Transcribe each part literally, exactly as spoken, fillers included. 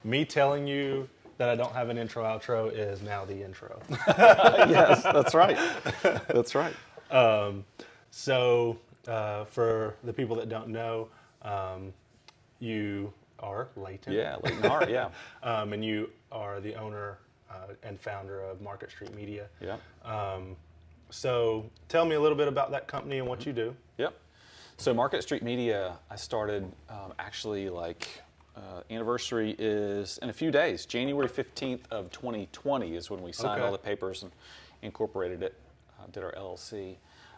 Me telling you that I don't have an intro outro is now the intro. Yes, that's right. That's right. Um, so uh, for the people that don't know, um, you are Leighton. Yeah, Leighton Hart, yeah. um, and you are the owner uh, and founder of Market Street Media. Yeah. Um, so tell me a little bit about that company and what you do. Yep. So Market Street Media, I started um, actually like uh, anniversary is in a few days. January fifteenth of twenty twenty is when we signed Okay. all the papers and incorporated it, uh, did our L L C.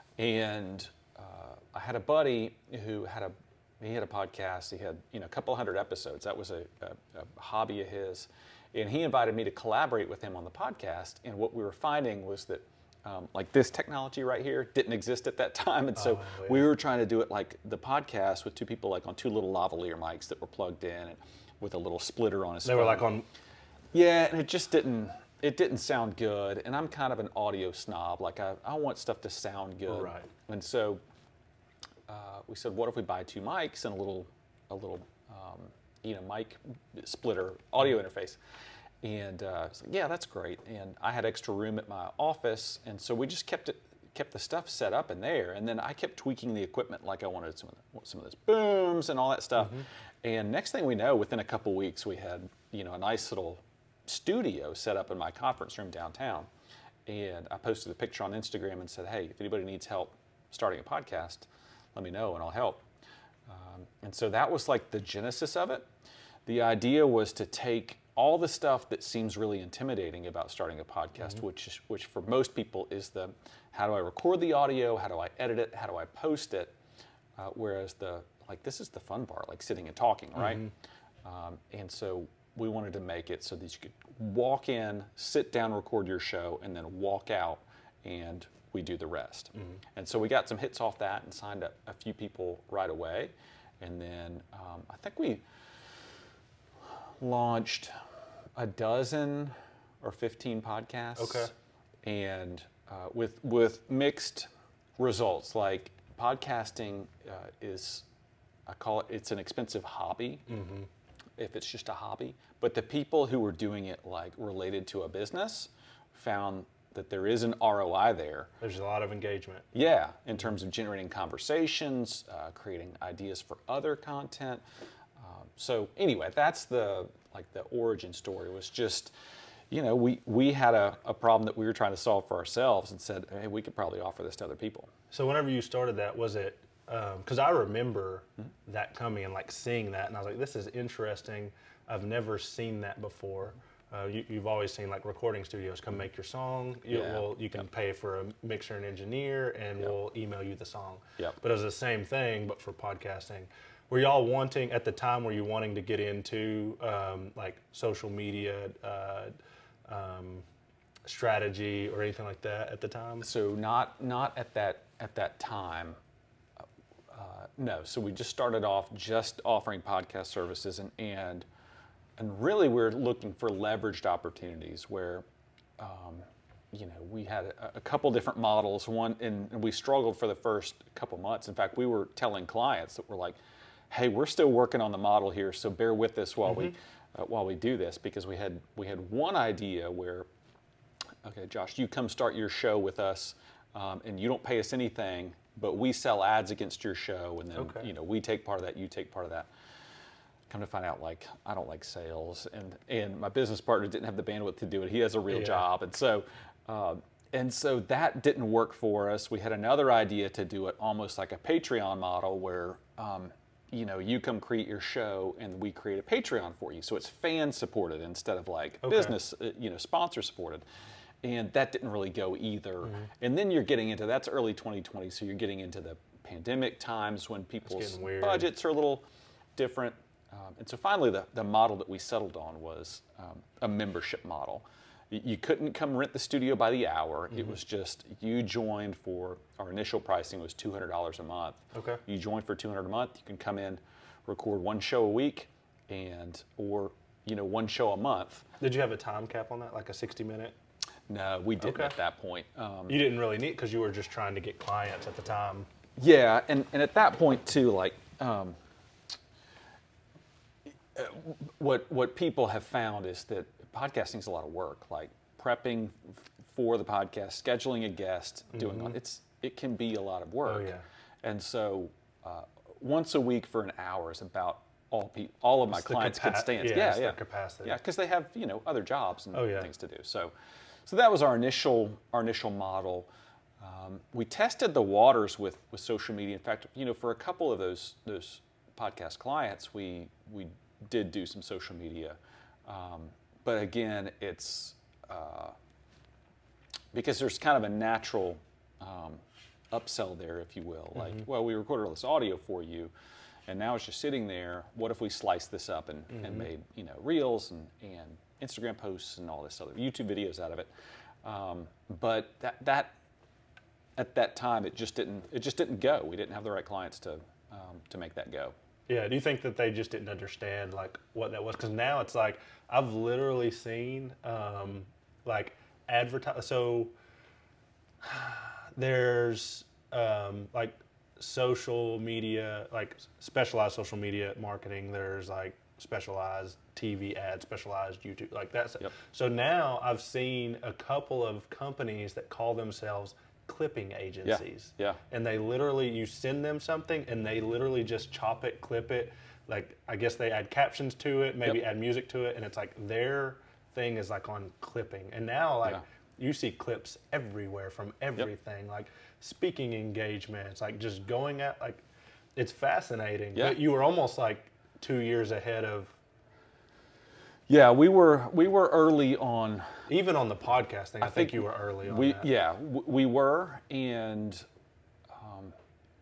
And uh, I had a buddy who had a he had a podcast. He had you know a couple hundred episodes. That was a, a, a hobby of his, and he invited me to collaborate with him on the podcast. And what we were finding was that um, like this technology right here didn't exist at that time, and so Oh, yeah. we were trying to do it like the podcast with two people like on two little lavalier mics that were plugged in and with a little splitter on his They phone. were like on. Yeah, and it just didn't it didn't sound good. And I'm kind of an audio snob. Like I, I want stuff to sound good. Right. And so uh, we said, what if we buy two mics and a little a little um, you know mic splitter audio interface? And uh, I was like, yeah, that's great. And I had extra room at my office, and so we just kept it kept the stuff set up in there. And then I kept tweaking the equipment, like I wanted some of the, some of those booms and all that stuff. Mm-hmm. And next thing we know, within a couple weeks, we had you know a nice little studio set up in my conference room downtown. And I posted a picture on Instagram and said, hey, if anybody needs help starting a podcast, let me know and I'll help. Um, and so that was like the genesis of it. The idea was to take all the stuff that seems really intimidating about starting a podcast, mm-hmm. which which for most people is the how do I record the audio, how do I edit it, how do I post it, uh, whereas the like this is the fun part, like sitting and talking, right? Mm-hmm. Um, and so we wanted to make it so that you could walk in, sit down, record your show, and then walk out, and we do the rest. Mm-hmm. And so we got some hits off that and signed up a few people right away, and then um, I think we launched a dozen or fifteen podcasts. Okay. And uh, with with mixed results. Like podcasting uh, is, I call it, it's an expensive hobby. Mm-hmm. If it's just a hobby. But the people who were doing it like related to a business found that there is an R O I there. There's a lot of engagement. Yeah, in terms of generating conversations, uh, creating ideas for other content. Um, so anyway, that's the like the origin story was just, you know, we, we had a, a problem that we were trying to solve for ourselves and said, hey, we could probably offer this to other people. So whenever you started that, was it, because um, I remember mm-hmm. that coming and like seeing that, and I was like, this is interesting. I've never seen that before. Uh, you, you've always seen like recording studios come make your song. You, Yeah. well, you can yep. pay for a mixer and engineer, and Yep. we'll email you the song. Yep. But it was the same thing, but for podcasting. Were y'all wanting, at the time, were you wanting to get into um, like social media uh, um, strategy or anything like that at the time? So not not at that at that time. Uh, no. So we just started off just offering podcast services, and and and really we're looking for leveraged opportunities where, um, you know, we had a, a couple different models. One, and, and we struggled for the first couple months. In fact, we were telling clients that we're like, hey, we're still working on the model here, so bear with us while mm-hmm. we uh, while we do this, because we had we had one idea where, okay, Josh, you come start your show with us, um, and you don't pay us anything, but we sell ads against your show, and then Okay. you know we take part of that, you take part of that. Come to find out, like I don't like sales, and and my business partner didn't have the bandwidth to do it. He has a real Yeah. job, and so. Uh, And so that didn't work for us. We had another idea to do it almost like a Patreon model where, um, you know, you come create your show and we create a Patreon for you. So it's fan supported instead of like Okay. business, uh, you know, sponsor supported. And that didn't really go either. Mm-hmm. And then you're getting into, that's early twenty twenty, so you're getting into the pandemic times when people's budgets are a little different. Um, and so finally the, the model that we settled on was um, a membership model. You couldn't come rent the studio by the hour. Mm-hmm. It was just, you joined for, our initial pricing was two hundred dollars a month. Okay. You join for two hundred dollars a month, you can come in, record one show a week, and, or, you know, one show a month. Did you have a time cap on that, like a sixty minute? No, we didn't Okay. at that point. Um, You didn't really need, because you were just trying to get clients at the time. Yeah, and, and at that point too, like, um, what what people have found is that podcasting is a lot of work, like prepping f- for the podcast, scheduling a guest, doing all, it's it can be a lot of work. Oh, yeah. And so uh, once a week for an hour is about all pe- all of my It's the clients could capa- stand. yeah, yeah, it's yeah, their capacity. Yeah, because they have you know other jobs and Oh, yeah. things to do. So, so that was our initial our initial model. Um, we tested the waters with, with social media. In fact, you know, for a couple of those those podcast clients, we we did do some social media. Um, but again, it's uh, because there's kind of a natural um, upsell there, if you will. Like, Mm-hmm. well, we recorded all this audio for you, and now it's just sitting there. What if we slice this up and, Mm-hmm. and made you know reels and, and Instagram posts and all this other YouTube videos out of it? Um, but that that at that time, it just didn't it just didn't go. We didn't have the right clients to um, to make that go. Yeah, do you think that they just didn't understand like what that was? Because now it's like I've literally seen um, like advertise. So there's um, like social media, like specialized social media marketing. There's like specialized T V ads, specialized YouTube, like that's. Yep. So now I've seen a couple of companies that call themselves clipping agencies. Yeah. And they literally, you send them something and they literally just chop it, clip it. Like, I guess they add captions to it, maybe Yep. add music to it. And it's like their thing is like on clipping. And now, like, Yeah. you see clips everywhere from everything, like speaking engagements, like just going at, like, it's fascinating. Yeah. But you were almost like two years ahead of, Yeah, we were we were early on. even on the podcast thing. I, think, think you were early on We that. yeah w- we were, and um,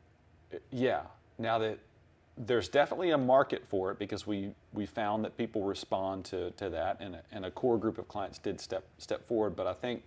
yeah. Now that there's definitely a market for it because we we found that people respond to, to that, and a, and a core group of clients did step step forward. But I think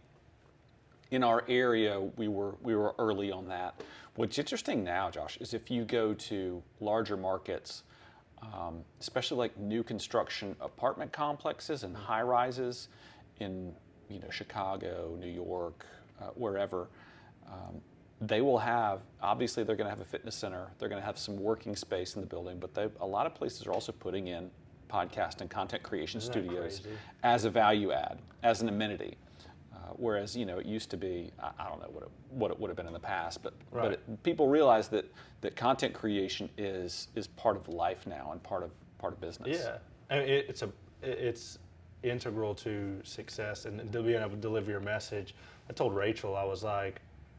in our area we were we were early on that. What's interesting now, Josh, is if you go to larger markets. Um, especially like new construction apartment complexes and high rises in you know Chicago, New York, uh, wherever, um, they will have obviously they're going to have a fitness center, they're going to have some working space in the building, but they, a lot of places are also putting in podcast and content creation Isn't that studios crazy? as a value add, as an amenity. Uh, whereas you know it used to be, I, I don't know what it, what it would have been in the past, but Right. but it, people realize that that content creation is is part of life now and part of part of business. Yeah, I mean, it, it's a it- it's integral to success and to being able to deliver your message. I told Rachel, I was like,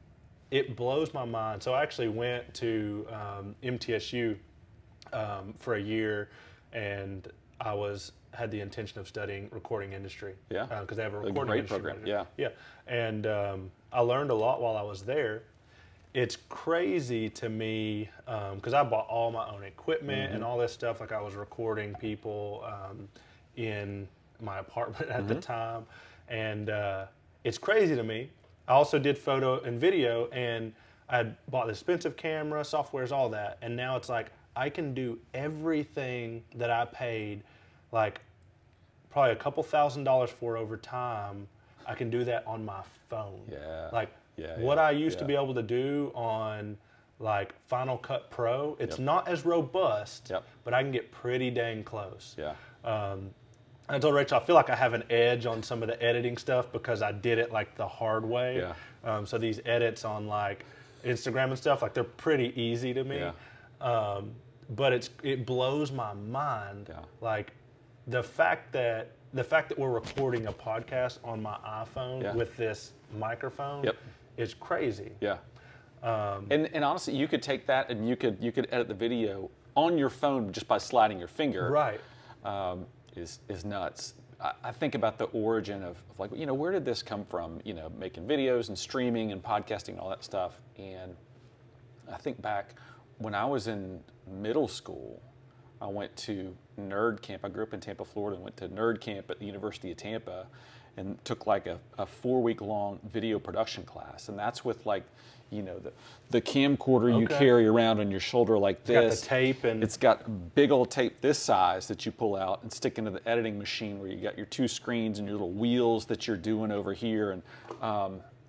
it blows my mind. So I actually went to um, M T S U um, for a year, and I was had the intention of studying recording industry. Yeah. because they have a A recording great industry program, major. Yeah, and um, I learned a lot while I was there. It's crazy to me because I bought all my own equipment and all this stuff. Like I was recording people um, in my apartment at the time, and uh, it's crazy to me. I also did photo and video, and I bought the expensive camera, softwares, all that, and now it's like I can do everything that I paid, like probably a couple thousand dollars for over time. I can do that on my phone. Yeah. Like Yeah, what yeah, I used to yeah. be able to do on like Final Cut Pro, it's Yep. not as robust, Yep. but I can get pretty dang close. Yeah. Um, I told Rachel, I feel like I have an edge on some of the editing stuff because I did it like the hard way. Yeah. Um, so these edits on like Instagram and stuff, like they're pretty easy to me. Yeah. Um, but it's it blows my mind, Yeah. like the fact that the fact that we're recording a podcast on my iPhone Yeah. with this microphone Yep. is crazy. Yeah. Um, And and honestly, you could take that and you could you could edit the video on your phone just by sliding your finger. right. Um, is is nuts. I, I think about the origin of, of like you know where did this come from? You know, making videos and streaming and podcasting and all that stuff. And I think back when I was in middle school, I went to Nerd Camp. I grew up in Tampa, Florida, and went to Nerd Camp at the University of Tampa, and took like a, a four week long video production class. And that's with like, you know, the the camcorder you Okay. carry around on your shoulder like It's got this. the tape and It's got big old tape this size that you pull out and stick into the editing machine where you got your two screens and your little wheels that you're doing over here. And um,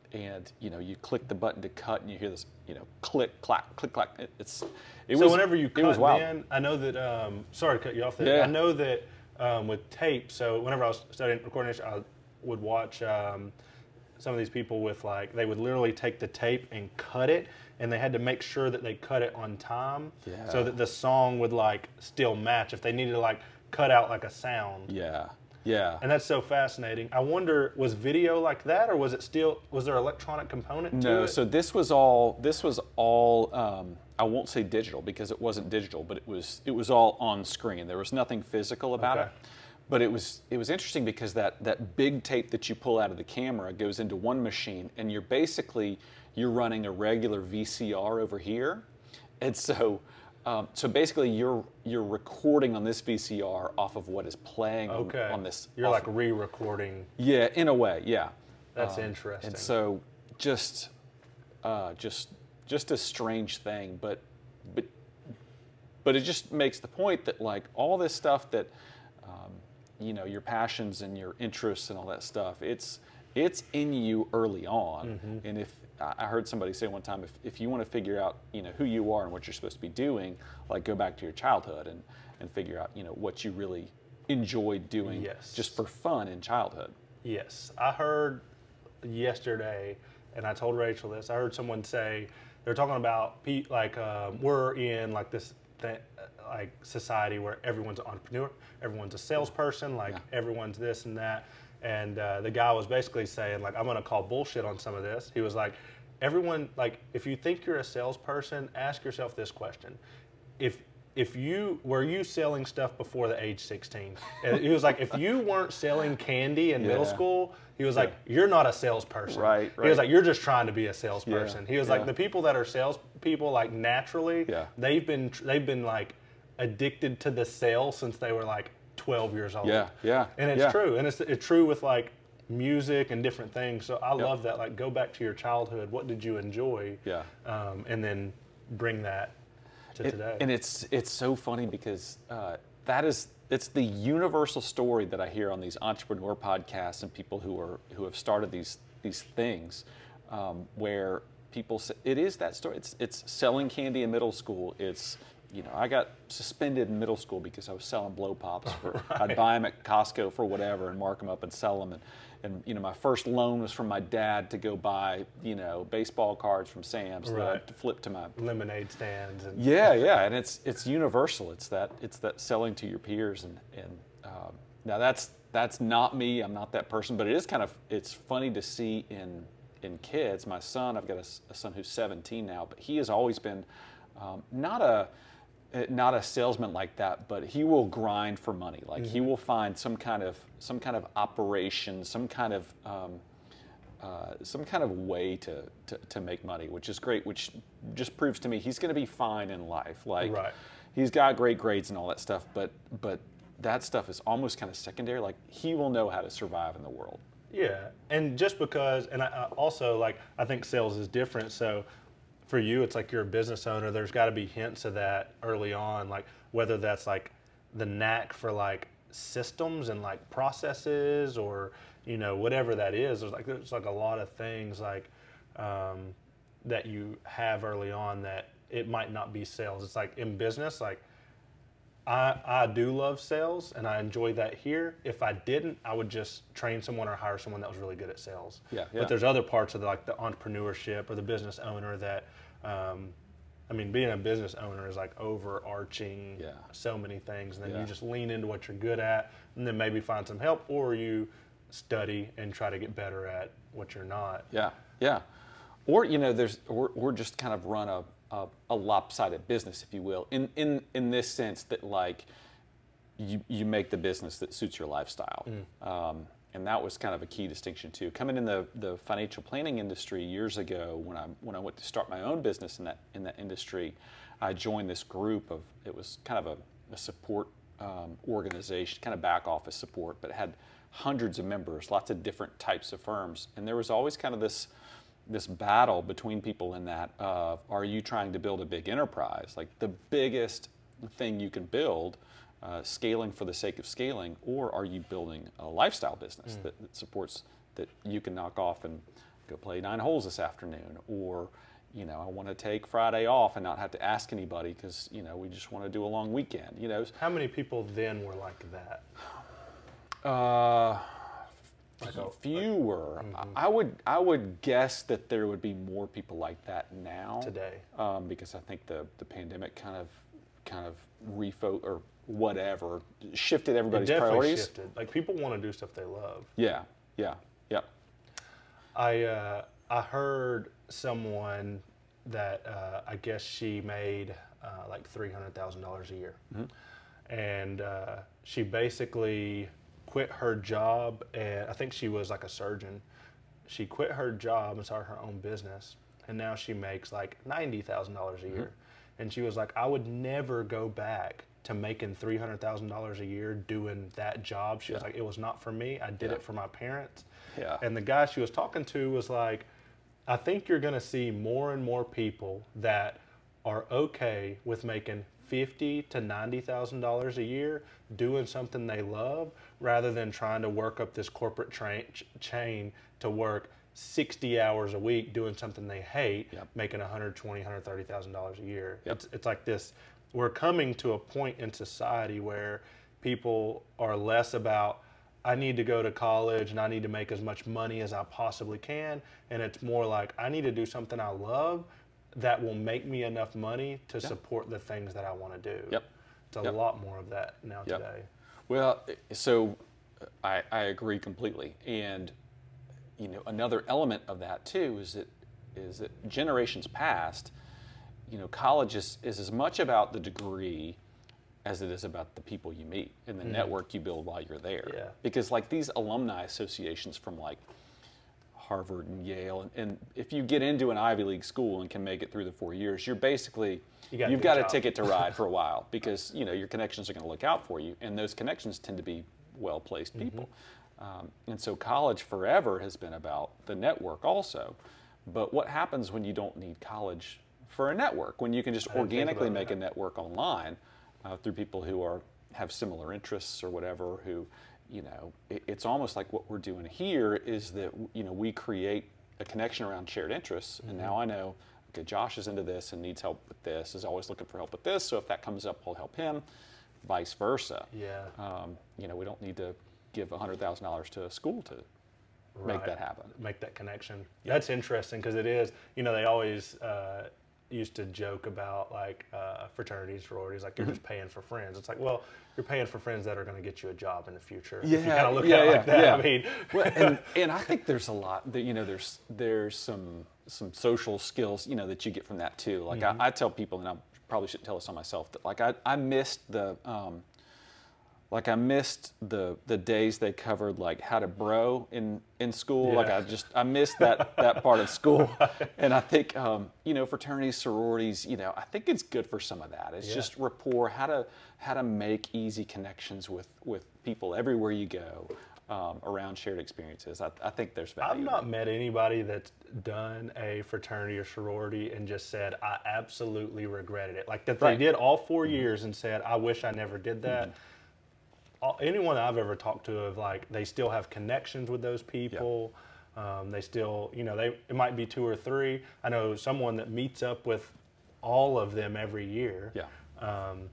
and you know, you click the button to cut, and you hear this, you know, click, clack, click, clack. It, it's it so was whenever you it was cut wild. then, I know that. Um, sorry to cut you off there. Yeah. I know that um, with tape. So whenever I was studying recording, I would watch um, some of these people with like they would literally take the tape and cut it, and they had to make sure that they cut it on time, Yeah. so that the song would like still match if they needed to like cut out like a sound. Yeah, yeah. And that's so fascinating. I wonder, was video like that, or was it still? Was there an electronic component to No, it? so this was all this was all um, I won't say digital because it wasn't digital, but it was it was all on screen. There was nothing physical about Okay. it. But it was it was interesting because that that big tape that you pull out of the camera goes into one machine, and you're basically you're running a regular V C R over here, and so um, so basically you're you're recording on this V C R off of what is playing on, okay. on this. You're off like of- re-recording. yeah, in a way, yeah. That's Um, interesting. And so just uh, just just a strange thing, but but but it just makes the point that like all this stuff that um, you know, your passions and your interests and all that stuff, it's it's in you early on. Mm-hmm. And if I I heard somebody say one time, if, if you want to figure out, you know, who you are and what you're supposed to be doing, like go back to your childhood and, and figure out, you know, what you really enjoyed doing Yes. just for fun in childhood. Yes, I heard yesterday, and I told Rachel this. I heard someone say they're talking about pe- like um, we're in like this th- like society where everyone's an entrepreneur, everyone's a salesperson, like Yeah. everyone's this and that. And uh, the guy was basically saying like, I'm gonna call bullshit on some of this. He was like, everyone like if you think you're a salesperson, ask yourself this question: if if you were you selling stuff before the age sixteen? And he was like, if you weren't selling candy in middle Yeah. school, he was like, you're not a salesperson. Right, He was right. like, you're just trying to be a salesperson. Yeah, He was yeah. like, the people that are salespeople, like naturally, Yeah. they've been they've been like addicted to the sale since they were like twelve years old. Yeah, yeah, And it's yeah. true, and it's it's true with like music and different things. So I love that. Like, go back to your childhood. What did you enjoy? Yeah. Um, and then bring that to It- today. And it's it's so funny because uh, that is it's the universal story that I hear on these entrepreneur podcasts and people who are who have started these these things, um, where people say it is that story. It's it's selling candy in middle school. It's you know I got suspended in middle school because I was selling blow pops. For, I'd buy them at Costco for whatever and mark them up and sell them. And, and you know my first loan was from my dad to go buy you know baseball cards from Sam's that Right. I'd flip to my Lemonade stands and yeah, yeah, and it's it's universal. It's that it's that selling to your peers, and and um, now that's that's not me. I'm not that person, but it is kind of it's funny to see in in kids. My son, I've got a, s- a son who's seventeen now, but he has always been um, not a uh, not a salesman like that, but he will grind for money. Like he will find some kind of some kind of operation, some kind of um, uh, some kind of way to, to, to make money, which is great, which just proves to me he's going to be fine in life. Like Right. he's got great grades and all that stuff, but but that stuff is almost kind of secondary. Like he will know how to survive in the world. Yeah, and just because, and I, I also like, I think sales is different. So for you, it's like you're a business owner. There's got to be hints of that early on, like whether that's like the knack for like systems and like processes, or you know whatever that is. There's like there's like a lot of things like um, that you have early on that it might not be sales. It's like in business, like. I, I do love sales and I enjoy that here. If I didn't, I would just train someone or hire someone that was really good at sales. Yeah, yeah. But there's other parts of the, like the entrepreneurship or the business owner that, um, I mean, being a business owner is like overarching Yeah. so many things. And then Yeah. you just lean into what you're good at and then maybe find some help, or you study and try to get better at what you're not. Yeah, yeah. Or you know, there's or, or just kind of run a, a a lopsided business, if you will, in in in this sense that like you you make the business that suits your lifestyle. Um, and that was kind of a key distinction too. Coming in the, the financial planning industry years ago, when I when I went to start my own business in that in that industry, I joined this group of it was kind of a, a support um, organization, kind of back office support, but it had hundreds of members, lots of different types of firms, and there was always kind of this this battle between people in that of, are you trying to build a big enterprise, like the biggest thing you can build, uh, scaling for the sake of scaling, or are you building a lifestyle business Mm. that, that supports, that you can knock off and go play nine holes this afternoon, or you know, I want to take Friday off and not have to ask anybody because, you know, we just want to do a long weekend, you know. How many people then were like that? Uh, Like a- fewer. I I would I would guess that there would be more people like that now Today. um, because I think the, the pandemic kind of kind of refo or whatever shifted It everybody's definitely priorities. shifted. Like people want to do stuff they love. Yeah, yeah, yeah. I uh, I heard someone that uh, I guess she made uh, like three hundred thousand dollars a year, and uh, she basically quit her job. And I think she was like a surgeon. She quit her job and started her own business, and now she makes like ninety thousand dollars a year. And she was like, I would never go back to making three hundred thousand dollars a year doing that job. She was Yeah. like, it was not for me. I did Yeah. it for my parents. Yeah. And the guy she was talking to was like, I think you're going to see more and more people that are okay with making fifty to ninety thousand dollars a year doing something they love, rather than trying to work up this corporate train, ch- chain to work sixty hours a week doing something they hate, Yep. making one hundred twenty, one hundred thirty thousand dollars a year. Yep. It's it's like this. We're coming to a point in society where people are less about, I need to go to college and I need to make as much money as I possibly can, and it's more like, I need to do something I love that will make me enough money to Yeah. support the things that I want to do. Yep. It's a Yep. lot more of that now Yep. today. Well, so I, I agree completely, and you know another element of that too is that is that generations past, you know, college is, is as much about the degree as it is about the people you meet and the network you build while you're there. Yeah. Because like these alumni associations from like Harvard and Yale, and, and if you get into an Ivy League school and can make it through the four years, you're basically You got a you've good got a job. ticket to ride for a while because you know your connections are going to look out for you, and those connections tend to be well-placed people. Um, and so college forever has been about the network also. But what happens when you don't need college for a network? When you can just didn't think organically about make that. a network online uh, through people who are have similar interests or whatever, who, you know, it, it's almost like what we're doing here is that, you know, we create a connection around shared interests. And now I know, okay, Josh is into this and needs help with this, is always looking for help with this. So if that comes up, we'll help him, vice versa. Yeah. Um, you know, we don't need to give one hundred thousand dollars to a school to make Right. that happen. Make that connection. That's interesting because it is, you know, they always uh, used to joke about like uh, fraternities, sororities, like you're just paying for friends. It's like, well, you're paying for friends that are going to get you a job in the future. If you Yeah, kind of look yeah, at it yeah, like that. yeah. I mean, Well, and, and I think there's a lot that, you know, there's there's some some social skills, you know, that you get from that too. Like I, I tell people, and I probably shouldn't tell this on myself, that like I, I missed the um, like I missed the the days they covered like how to bro in in school. Like Yeah. I just I missed that that part of school, and I think um, you know, fraternities, sororities, you know, I think it's good for some of that. It's Yeah. just rapport, how to how to make easy connections with with people everywhere you go. Um, around shared experiences, I, I think there's value. I've in not met anybody that's done a fraternity or sorority and just said, I absolutely regretted it. Like that Right. they did all four years and said, I wish I never did that. All, anyone I've ever talked to of like, they still have connections with those people. Um, they still, you know, they it might be two or three. I know someone that meets up with all of them every year. Yeah. Um,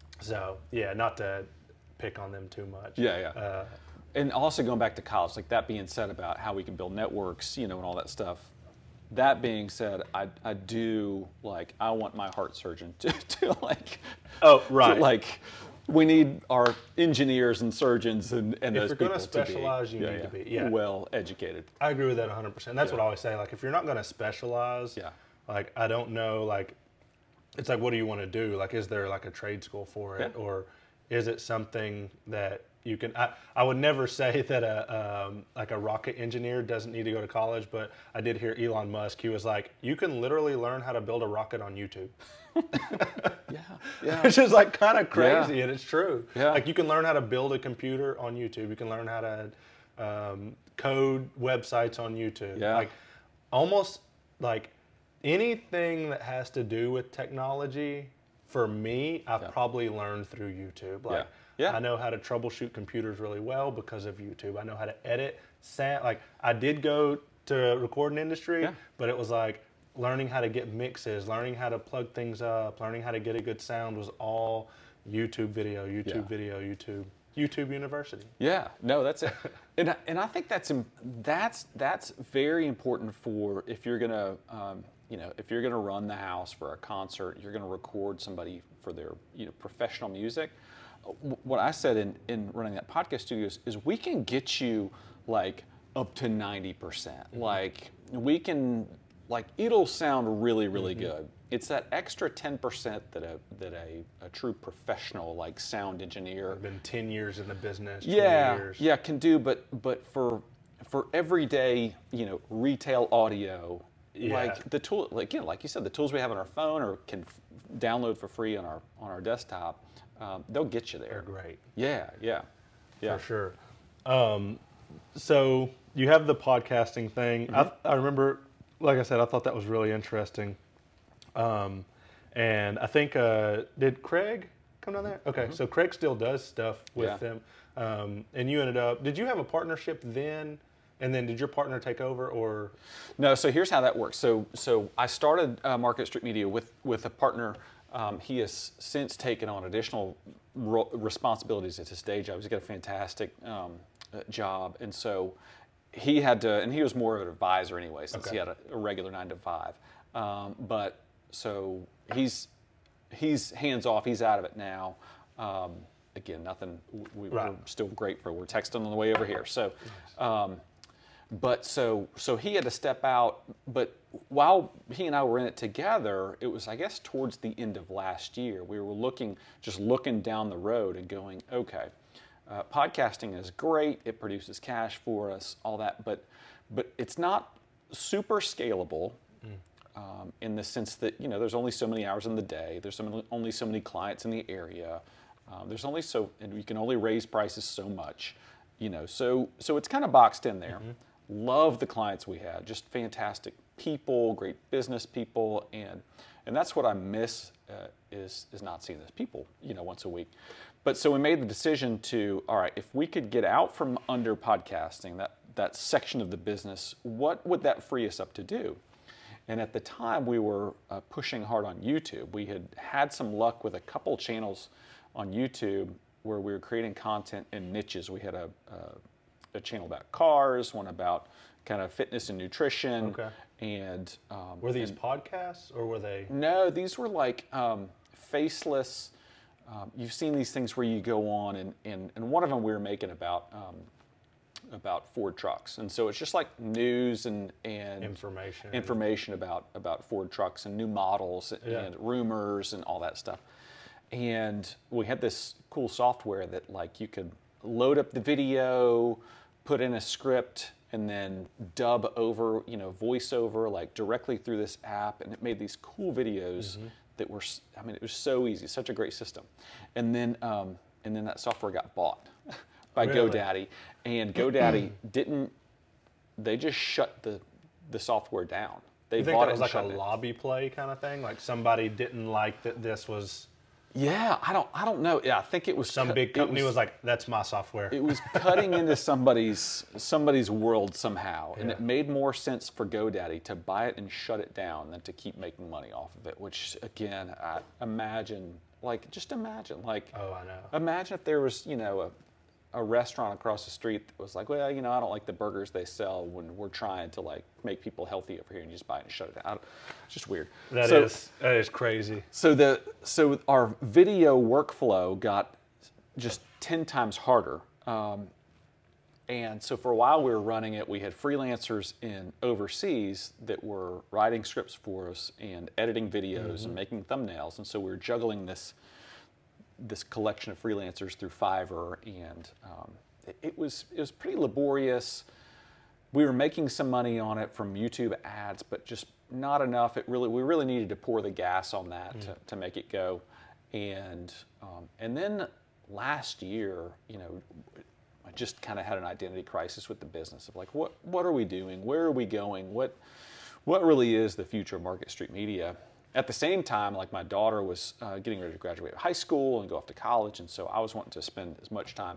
so yeah, not to pick on them too much. Yeah, yeah. Uh, And also going back to college, like that being said about how we can build networks, you know, and all that stuff. That being said, I, I do like I want my heart surgeon to, to like oh, right. to, like we need our engineers and surgeons and, and If those you're people gonna specialize, to be, you yeah, need yeah, to be, yeah. well educated. I agree with that one hundred percent. That's Yeah. what I always say. Like, if you're not going to specialize, Yeah. like, I don't know, like, it's like, what do you want to do? Like, is there like a trade school for it? Yeah. Or is it something that you can, I, I would never say that a, um, like a rocket engineer doesn't need to go to college, but I did hear Elon Musk, he was like, you can literally learn how to build a rocket on YouTube. Yeah, yeah. It's just like kind of crazy, and it's true. Yeah. Like you can learn how to build a computer on YouTube. You can learn how to um, code websites on YouTube. Yeah. Like almost like anything that has to do with technology, for me, I've Yeah. probably learned through YouTube. Like Yeah. I know how to troubleshoot computers really well because of YouTube. I know how to edit sound. Like I did go to recording industry, Yeah. but it was like learning how to get mixes, learning how to plug things up, learning how to get a good sound was all YouTube video, YouTube Yeah. video, YouTube, YouTube University. Yeah, no, that's it, and I- and I think that's im- that's that's very important for if you're gonna um, you know if you're gonna run the house for a concert, you're gonna record somebody for their you know professional music. W- What I said in in running that podcast studios is we can get you like up to ninety percent. Like we can like it'll sound really really good. It's that extra ten percent that a that a, a true professional like sound engineer I've been ten years in the business. yeah, twenty years. yeah, can do, but but for for everyday, you know, retail audio, Yeah. like the tool, like you know, like you said, the tools we have on our phone or can f- download for free on our on our desktop, um, they'll get you They're there. great. Yeah, yeah, yeah. For sure. Um, so you have the podcasting thing. Mm-hmm. I, I remember, like I said, I thought that was really interesting. Um, and I think, uh, did Craig come down there? Okay, so Craig still does stuff with Mm-hmm. Yeah. them. Um, and you ended up, did you have a partnership then? And then did your partner take over or? No, so here's how that works. So so I started uh, Market Street Media with with a partner. Um, he has since taken on additional ro- responsibilities at his day job. He's got a fantastic um, uh, job, and so he had to. And he was more of an advisor anyway, since Okay. he had a, a regular nine to five. Um, but so he's he's hands off. He's out of it now. Um, again, nothing. We, Right. We're still grateful. We're texting on the way over here. So. Um, But so so he had to step out. But while he and I were in it together, it was I guess towards the end of last year. We were looking just looking down the road and going, okay, uh, podcasting is great. It produces cash for us, all that. But but it's not super scalable. Um, in the sense that you know there's only so many hours in the day. There's so many, only so many clients in the area. Um, there's only so and you can only raise prices so much. You know, so so it's kind of boxed in there. Love the clients we had, just fantastic people, great business people, and and that's what I miss uh, is is not seeing those people, you know, once a week. But so we made the decision to, all right, if we could get out from under podcasting, that that section of the business, what would that free us up to do? And at the time, we were uh, pushing hard on YouTube. We had had some luck with a couple channels on YouTube where we were creating content in niches. We had a, a, a channel about cars, one about kind of fitness and nutrition. Okay. And um, Were these and- podcasts or were they? no, these were like um, faceless. Um, you've seen these things where you go on, and, and, and one of them we were making about um, about Ford trucks, and so it's just like news and and Information. information about about Ford trucks and new models Yeah. and rumors and all that stuff. And we had this cool software that like you could load up the video, put in a script, and then dub over, you know, voiceover like directly through this app, and it made these cool videos Mm-hmm. that were. s- I mean, it was so easy, such a great system. And then um, and then that software got bought by Really? GoDaddy, and GoDaddy didn't. They just shut the the software down. They You think bought that it was and like shut a it. lobby play kind of thing? Like somebody didn't like that this was, Yeah, I don't. I don't know. Yeah, I think it was some cu- big it company was, like, that's my software. It was cutting into somebody's somebody's world somehow, and Yeah. it made more sense for GoDaddy to buy it and shut it down than to keep making money off of it. Which again, I imagine, like, just imagine, like, Oh, I know. imagine if there was, you know, a a restaurant across the street that was like, well, you know, I don't like the burgers they sell when we're trying to like make people healthy over here, and you just buy it and shut it down. I don't- It's just weird. That So- is that is crazy. so the so our video workflow got just ten times harder, um, and so for a while we were running it. We had freelancers in overseas that were writing scripts for us and editing videos and making thumbnails, and so we were juggling this this collection of freelancers through Fiverr, and um, it, it was it was pretty laborious. We were making some money on it from YouTube ads, but just not enough. It really, we really needed to pour the gas on that to, to make it go. And um, and then last year, you know, I just kind of had an identity crisis with the business of like, what what are we doing? Where are we going? What what really is the future of Market Street Media? At the same time, like my daughter was uh, getting ready to graduate high school and go off to college, and so I was wanting to spend as much time at,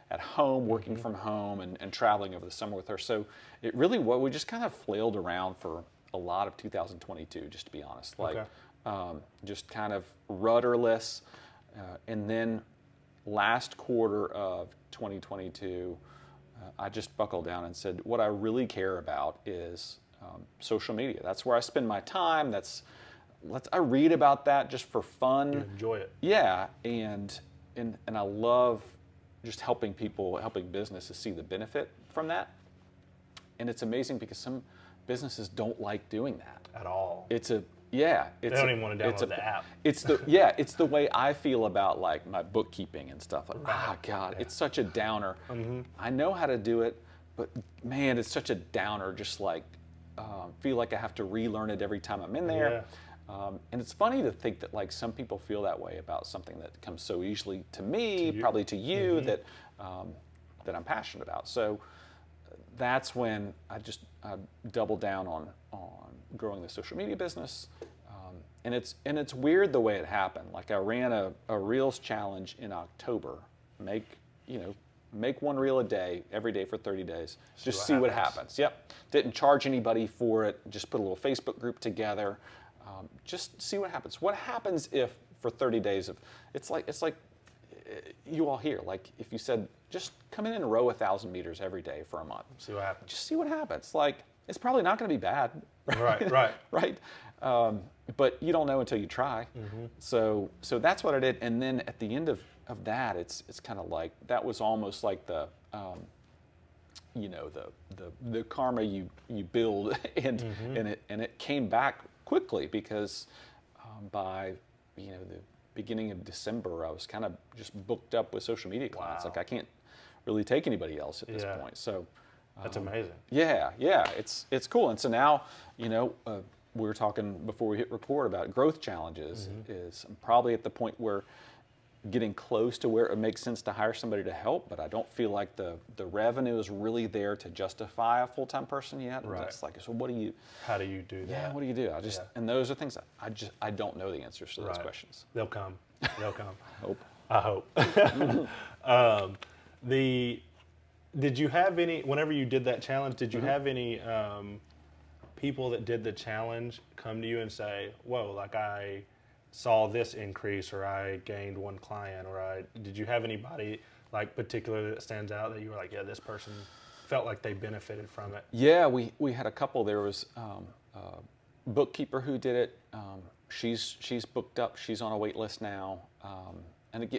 at home, working mm-hmm. from home, and, and traveling over the summer with her. So it really, what we just kind of flailed around for a lot of two thousand twenty-two, just to be honest. Like, okay. um, just kind of rudderless. Uh, and then last quarter of twenty twenty-two, uh, I just buckled down and said, what I really care about is um, social media. That's where I spend my time. That's let's I read about that just for fun. You enjoy it. Yeah, and and and I love just helping people, helping businesses see the benefit from that. And it's amazing because some businesses don't like doing that at all. It's a yeah. It's they don't a, even want to download a, the app. It's the yeah. It's the way I feel about like my bookkeeping and stuff. Like, right. oh God, yeah. it's such a downer. Mm-hmm. I know how to do it, but man, it's such a downer. Just like um, feel like I have to relearn it every time I'm in there. Yeah. Um, and it's funny to think that like some people feel that way about something that comes so easily to me, to probably to you, mm-hmm. that um, that I'm passionate about. So that's when I just I doubled down on on growing the social media business. Um, and it's and it's weird the way it happened. Like I ran a, a Reels challenge in October. Make you know make one reel a day every day for thirty days. See just what see happens. what happens. Yep. Didn't charge anybody for it. Just put a little Facebook group together. Um, just see what happens. What happens if for thirty days of it's like it's like you all here. Like if you said just come in and row a thousand meters every day for a month. See what happens. Just see what happens. Like it's probably not going to be bad. Right. Right. right. Um, but you don't know until you try. Mm-hmm. So so that's what I did. And then at the end of, of that, it's it's kind of like that was almost like the um, you know the the the karma you you build and mm-hmm. and it and it came back quickly because um, by you know the beginning of December I was kind of just booked up with social media clients. Wow. Like I can't really take anybody else at this yeah. point. So that's um, amazing. Yeah, yeah, it's it's cool. And so now you know uh, we were talking before we hit record about growth challenges. Mm-hmm. Is I'm probably at the point where getting close to where it makes sense to hire somebody to help, but I don't feel like the, the revenue is really there to justify a full-time person yet. Right. It's like, so what do you? How do you do that? Yeah, what do you do? I just yeah. and those are things I just I don't know the answers to those right. questions. They'll come. They'll come. Hope. I hope. um, the did you have any whenever you did that challenge? Did you mm-hmm. have any um, people that did the challenge come to you and say, "Whoa, like I." saw this increase, or I gained one client, or I did you have anybody like particularly that stands out that you were like, yeah, this person felt like they benefited from it? Yeah, we we had a couple. There was um, a bookkeeper who did it. Um, she's she's booked up. She's on a wait list now. Um, and again,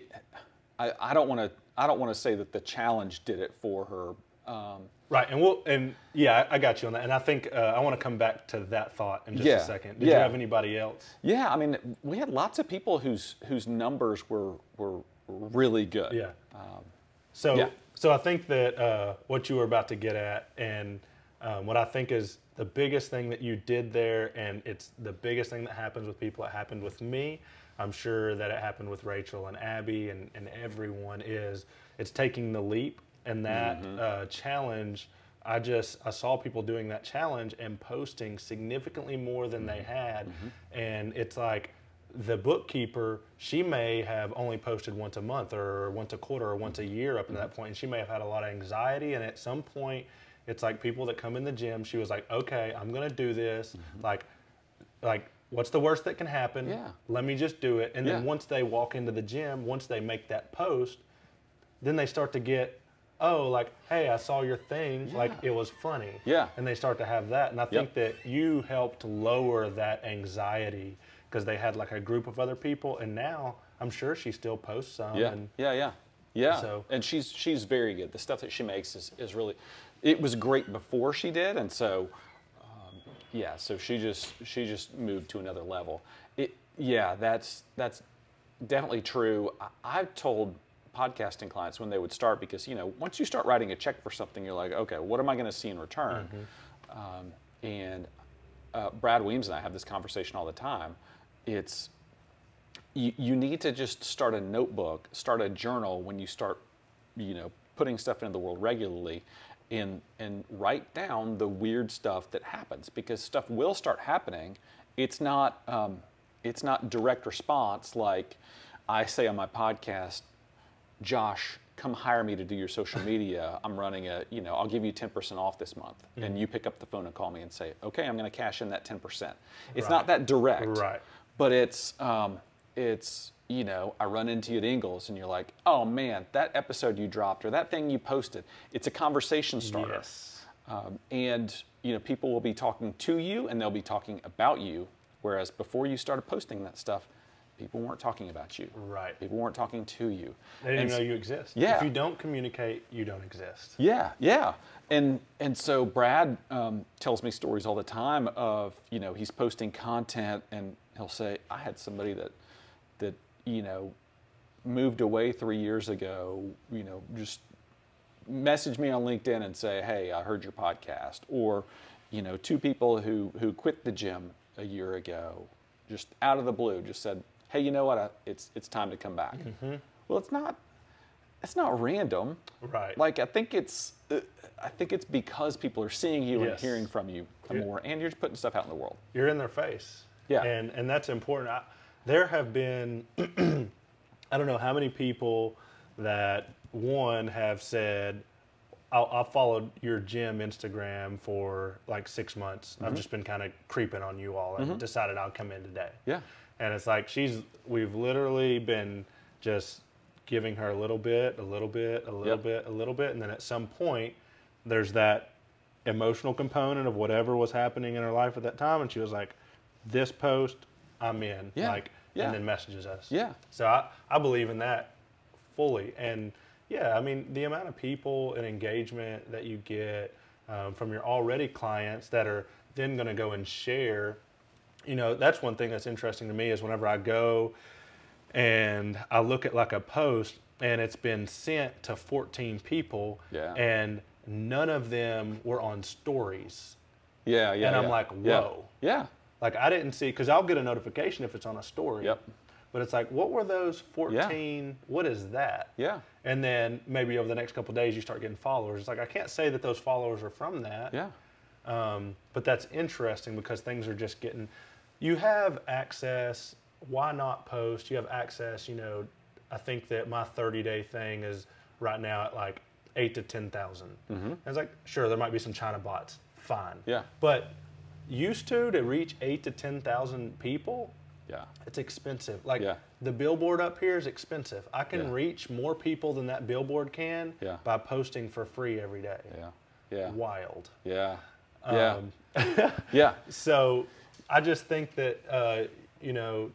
I I don't want to I don't want to say that the challenge did it for her. Um, right, and we'll and yeah, I, I got you on that, and I think uh, I want to come back to that thought in just yeah, a second. Did yeah. you have anybody else? Yeah, I mean, we had lots of people whose whose numbers were were really good. Yeah. Um, so yeah. so I think that uh, what you were about to get at, and um, what I think is the biggest thing that you did there, and it's the biggest thing that happens with people. It happened with me. I'm sure that it happened with Rachel and Abby and, and everyone. Is it's taking the leap. And that mm-hmm. uh, challenge, I just I saw people doing that challenge and posting significantly more than they had, mm-hmm. and it's like the bookkeeper, she may have only posted once a month or once a quarter or once a year up to mm-hmm. that point, and she may have had a lot of anxiety. And at some point, it's like people that come in the gym. She was like, "Okay, I'm gonna do this. Mm-hmm. Like, like what's the worst that can happen? Yeah. Let me just do it." And yeah. then once they walk into the gym, once they make that post, then they start to get. Oh, like, hey, I saw your thing, yeah. like, it was funny. Yeah. And they start to have that. And I think yep. that you helped lower that anxiety because they had, like, a group of other people. And now, I'm sure she still posts some. Yeah, and yeah, yeah. Yeah, so, and she's she's very good. The stuff that she makes is, is really, it was great before she did. And so, um, yeah, so she just she just moved to another level. It, yeah, that's, that's definitely true. I, I've told podcasting clients when they would start, because you know once you start writing a check for something, you're like, okay, what am I going to see in return? Mm-hmm. Um, and uh, Brad Weems and I have this conversation all the time. It's you, you need to just start a notebook, start a journal when you start, you know, putting stuff into the world regularly, and and write down the weird stuff that happens, because stuff will start happening. It's not um, it's not direct response like I say on my podcast. Josh come hire me to do your social media. I'm running a, you know, I'll give you ten percent off this month. Mm-hmm. And you pick up the phone and call me and say, okay, I'm going to cash in that ten percent. It's right. not that direct, right. but it's, um, it's, you know, I run into you at Ingles and you're like, oh man, that episode you dropped or that thing you posted, it's a conversation starter. Yes. Um, and, you know, people will be talking to you and they'll be talking about you. Whereas before you started posting that stuff, people weren't talking about you. Right. People weren't talking to you. They didn't and even know you exist. Yeah. If you don't communicate, you don't exist. Yeah, yeah. And and so Brad um, tells me stories all the time of, you know, he's posting content and he'll say, I had somebody that, that you know, moved away three years ago, you know, just message me on LinkedIn and say, hey, I heard your podcast. Or, you know, two people who, who quit the gym a year ago, just out of the blue, just said, hey, you know what, I, it's it's time to come back. Mm-hmm. Well, it's not, it's not random. Right. Like, I think it's, uh, I think it's because people are seeing you yes. and hearing from you more, and you're just putting stuff out in the world. You're in their face. Yeah. And, and that's important. I, there have been, I don't know how many people that, one, have said, I'll, I've followed your gym Instagram for like six months. Mm-hmm. I've just been kind of creeping on you all and mm-hmm. decided I'll come in today. Yeah. And it's like she's, we've literally been just giving her a little bit, a little bit, a little yep. bit, a little bit. And then at some point, there's that emotional component of whatever was happening in her life at that time. And she was like, this post, I'm in. Yeah. Like, yeah. and then messages us. Yeah. So I, I believe in that fully. And yeah, I mean, the amount of people and engagement that you get um, from your already clients that are then going to go and share, you know, that's one thing that's interesting to me is whenever I go and I look at like a post and it's been sent to fourteen people yeah. and none of them were on stories. Yeah, yeah. And I'm yeah. like, whoa. Yeah. yeah. Like I didn't see, because I'll get a notification if it's on a story. Yep. But it's like, what were those fourteen? Yeah. What is that? Yeah. And then maybe over the next couple of days, you start getting followers. It's like, I can't say that those followers are from that. Yeah. Um, but that's interesting because things are just getting, you have access. Why not post? You have access, you know, I think that my thirty day thing is right now at like eight to ten thousand. Mm-hmm. And it's like, sure, there might be some China bots. Fine. Yeah. But used to, to reach eight to ten thousand people, yeah, it's expensive. Like yeah. the billboard up here is expensive. I can yeah. reach more people than that billboard can yeah. by posting for free every day. Yeah, yeah, wild. Yeah, yeah, um, yeah. So I just think that uh, you know,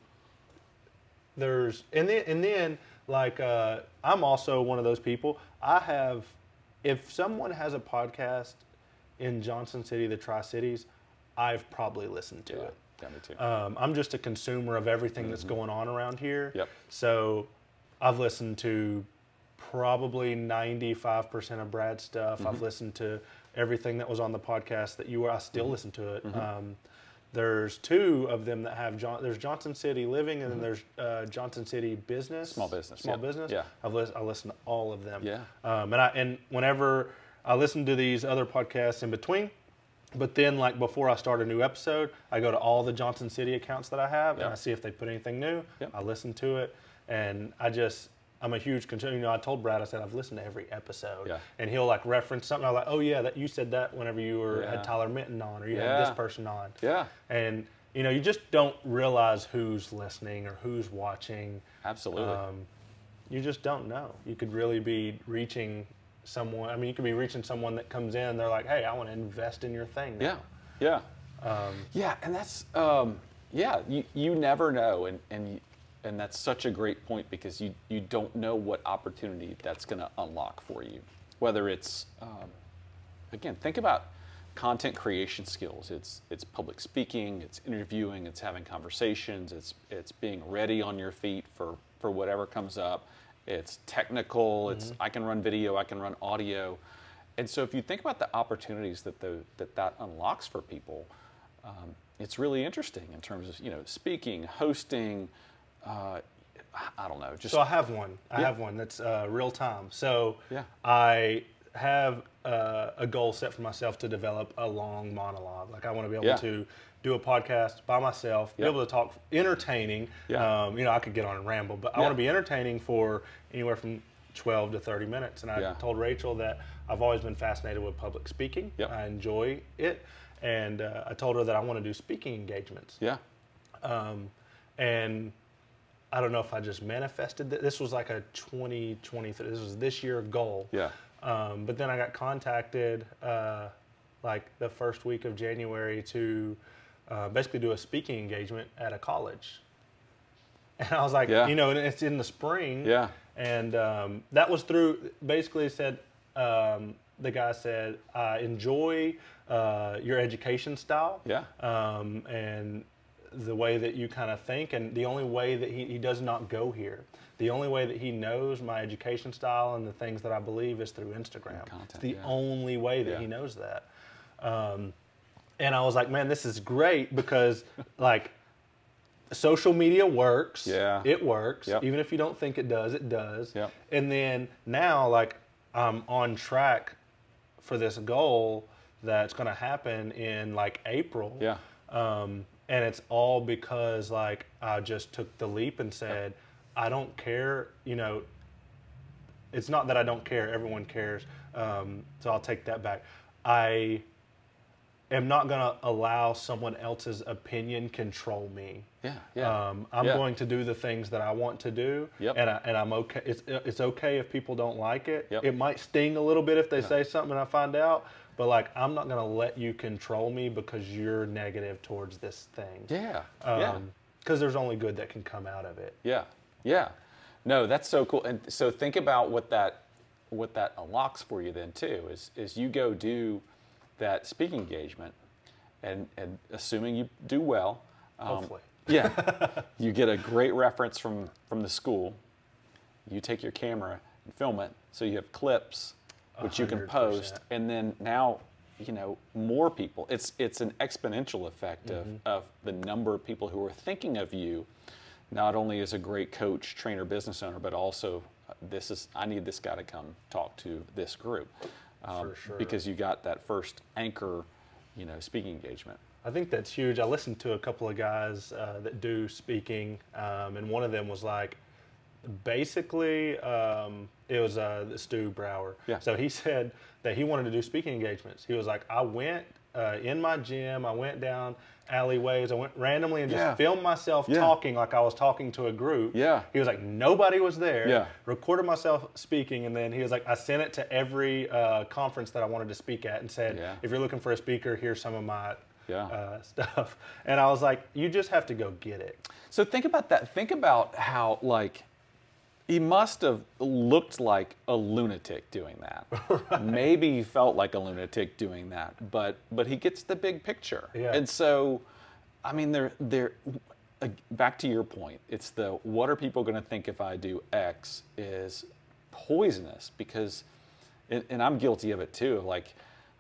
there's and then and then like uh, I'm also one of those people. I have, if someone has a podcast in Johnson City, the Tri-Cities, I've probably listened to yeah. it. Yeah, me too. Um, I'm just a consumer of everything mm-hmm. that's going on around here. Yep. So I've listened to probably ninety-five percent of Brad's stuff. Mm-hmm. I've listened to everything that was on the podcast that you were. I still mm-hmm. listen to it. Mm-hmm. Um, there's two of them that have John. There's Johnson City Living, and mm-hmm. then there's uh, Johnson City Business. Small business. Small yeah. business. Yeah. I've listened. I listen to all of them. Yeah. Um, and I and whenever I listen to these other podcasts in between. But then, like, before I start a new episode, I go to all the Johnson City accounts that I have, yep. and I see if they put anything new. Yep. I listen to it, and I just, I'm a huge consumer. You know, I told Brad, I said, I've listened to every episode. Yeah. And he'll, like, reference something. I'm like, oh, yeah, that you said that whenever you were yeah. had Tyler Minton on, or you yeah. had this person on. Yeah. And, you know, you just don't realize who's listening or who's watching. Absolutely. Um, you just don't know. You could really be reaching someone. I mean, you could be reaching someone that comes in, they're like, hey, I want to invest in your thing now. Yeah. Yeah, um, yeah, and that's um, yeah. You, you never know, and and you, and that's such a great point because you you don't know what opportunity that's going to unlock for you. Whether it's um, again, think about content creation skills. It's it's public speaking, it's interviewing, it's having conversations, it's it's being ready on your feet for for whatever comes up. It's technical. Mm-hmm. It's I can run video, I can run audio. And so if you think about the opportunities that the, that, that unlocks for people, um, it's really interesting in terms of, you know, speaking, hosting, uh, I don't know. Just So I have one. I yeah. have one that's uh, real time. So yeah. I have uh, a goal set for myself to develop a long monologue. Like I want to be able yeah. to do a podcast by myself, yeah. be able to talk entertaining. Yeah. Um, you know, I could get on and ramble, but I yeah. want to be entertaining for anywhere from twelve to thirty minutes. And I Yeah. told Rachel that I've always been fascinated with public speaking. Yep. I enjoy it. And uh, I told her that I want to do speaking engagements. Yeah. Um, and I don't know if I just manifested that. This was like a twenty twenty-three, this was this year goal. Yeah. Um, but then I got contacted uh, like the first week of January to uh, basically do a speaking engagement at a college. And I was like, Yeah. you know, and it's in the spring. Yeah. And um, that was through, basically said, um, the guy said, I enjoy uh, your education style. Yeah. Um, and the way that you kind of think. And the only way that he, he does not go here. The only way that he knows my education style and the things that I believe is through Instagram. Content, it's the yeah. only way that Yeah. he knows that. Um, and I was like, man, this is great because like social media works. Yeah. It works. Yep. Even if you don't think it does, it does. Yep. And then now like I'm on track for this goal that's going to happen in like April. Yeah. Um, and it's all because like I just took the leap and said, I don't care, you know, it's not that I don't care, everyone cares. Um, so I'll take that back. I am not going to allow someone else's opinion control me. Yeah. Yeah. Um, I'm Yeah. going to do the things that I want to do, Yep. and I, and I'm okay. It's it's okay if people don't like it. Yep. It might sting a little bit if they say something and I find out, but like I'm not going to let you control me because you're negative towards this thing. Yeah. Um, yeah. Because there's only good that can come out of it. Yeah, yeah. No, that's so cool. And so think about what that what that unlocks for you then too is is you go do that speaking engagement, and and assuming you do well, um, Hopefully. yeah, you get a great reference from from the school. You take your camera and film it, so you have clips which you can one hundred post, percent. and then now you know more people. It's it's an exponential effect Mm-hmm. of of the number of people who are thinking of you, not only as a great coach, trainer, business owner, but also uh, this is I need this guy to come talk to this group, um, For sure. because you got that first anchor, you know, speaking engagement. I think that's huge. I listened to a couple of guys uh, that do speaking, um, and one of them was like, basically, um, it was uh, Stu Brower. Yeah. So he said that he wanted to do speaking engagements. He was like, I went uh, in my gym, I went down alleyways, I went randomly and just Yeah. filmed myself Yeah. talking like I was talking to a group. Yeah. He was like, nobody was there. Yeah. Recorded myself speaking, and then he was like, I sent it to every uh, conference that I wanted to speak at and said, Yeah. if you're looking for a speaker, here's some of my Yeah. uh, stuff. And I was like, you just have to go get it. So think about that. Think about how like he must have looked like a lunatic doing that. Right. Maybe he felt like a lunatic doing that, but but he gets the big picture. Yeah. And so, I mean, they're they're uh, back to your point. It's the what are people going to think if I do X is poisonous because, and, and I'm guilty of it too. Like,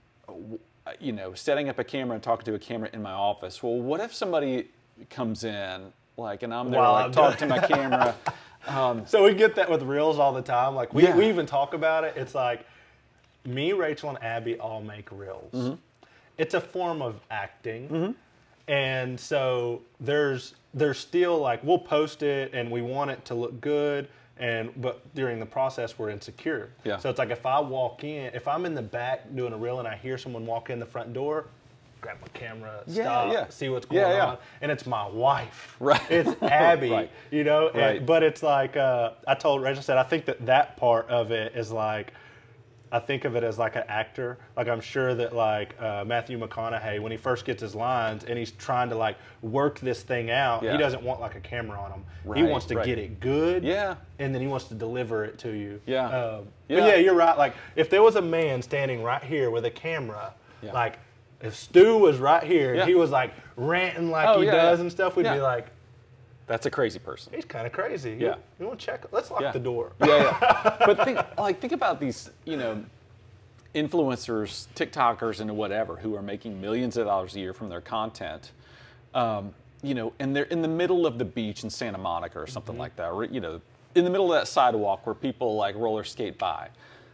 you know, setting up a camera and talking to a camera in my office. Well, what if somebody comes in like, and I'm there While like I'm talking to my camera. Um, So we get that with Reels all the time. Like we, Yeah. we even talk about it. It's like me, Rachel, and Abby all make Reels. Mm-hmm. It's a form of acting. And so there's there's still like we'll post it and we want it to look good. And but during the process we're insecure. Yeah. So it's like if I walk in, if I'm in the back doing a reel and I hear someone walk in the front door, grab my camera, Yeah, stop, yeah. see what's going Yeah, yeah. on, and it's my wife. Right. It's Abby. Right. You know. And- Right. but it's like uh, I told Rachel, said I think that that part of it is like. I think of it as like an actor. Like I'm sure that like uh, Matthew McConaughey, when he first gets his lines and he's trying to like work this thing out, Yeah. he doesn't want like a camera on him. he Right, wants to right. get it good. Yeah. And then he wants to deliver it to you. Yeah. Um, Yeah. But yeah, you're right. Like if there was a man standing right here with a camera, Yeah. like if Stu was right here Yeah. and he was like ranting like Oh, he yeah, does yeah. and stuff, we'd Yeah. be like, that's a crazy person. he's kind of crazy. You- Yeah. You, want to check? Let's lock Yeah. the door. Yeah, yeah. But think like think about these, you know, influencers, TikTokers, and whatever who are making millions of dollars a year from their content. Um, you know, and they're in the middle of the beach in Santa Monica or something like that, or you know, in the middle of that sidewalk where people like roller skate by.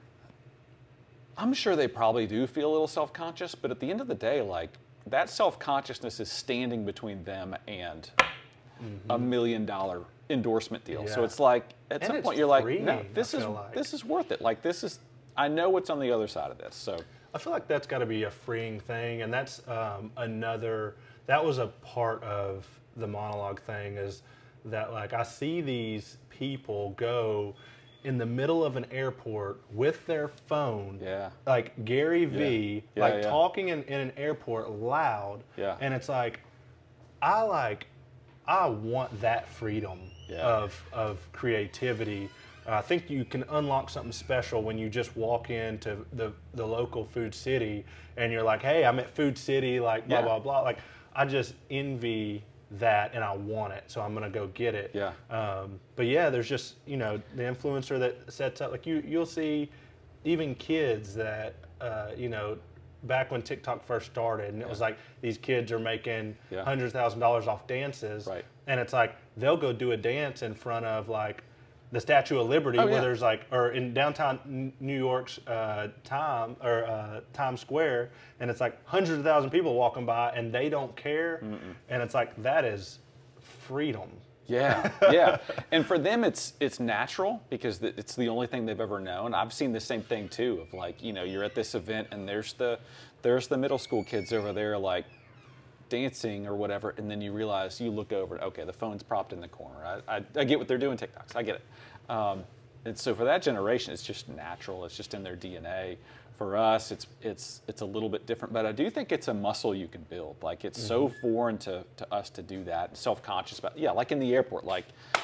I'm sure they probably do feel a little self-conscious, but at the end of the day, like that self-consciousness is standing between them and a million dollar endorsement deal. So Yeah. it's like at And some it's point you're like, freeing, no, this I is feel like. this is worth it. Like this is, I know what's on the other side of this. So I feel like that's got to be a freeing thing, and that's um, another. That was a part of the monologue thing, is that like I see these people go in the middle of an airport with their phone, Yeah. like Gary Vee, Yeah, like yeah. talking in, in an airport loud, Yeah. and it's like, I like, I want that freedom Yeah. of of creativity. Uh, I think you can unlock something special when you just walk into the the local Food City and you're like, hey, I'm at Food City, like blah Yeah. blah blah. Like I just envy that and I want it, so I'm gonna go get it. Yeah. Um, but yeah, there's just, you know, the influencer that sets up, like you you'll see even kids that uh, you know, back when TikTok first started, and it was like these kids are making Yeah. hundreds of thousand dollars off dances, Right. and it's like they'll go do a dance in front of like the Statue of Liberty, Oh, where yeah. there's like, or in downtown N- New York's uh, Time or uh, Times Square, and it's like hundreds of thousand people walking by, and they don't care, and it's like that is freedom. Yeah, yeah, and for them it's it's natural because th- it's the only thing they've ever known. I've seen the same thing too, of like, you know, you're at this event and there's the there's the middle school kids over there like dancing or whatever, and then you realize, you look over, okay, the phone's propped in the corner. I I, I get what they're doing, TikToks, I get it. Um, and so for that generation, it's just natural. It's just in their D N A. For us, it's it's it's a little bit different, but I do think it's a muscle you can build. Like it's Mm-hmm. so foreign to, to us to do that, self-conscious about. Yeah, like in the airport, like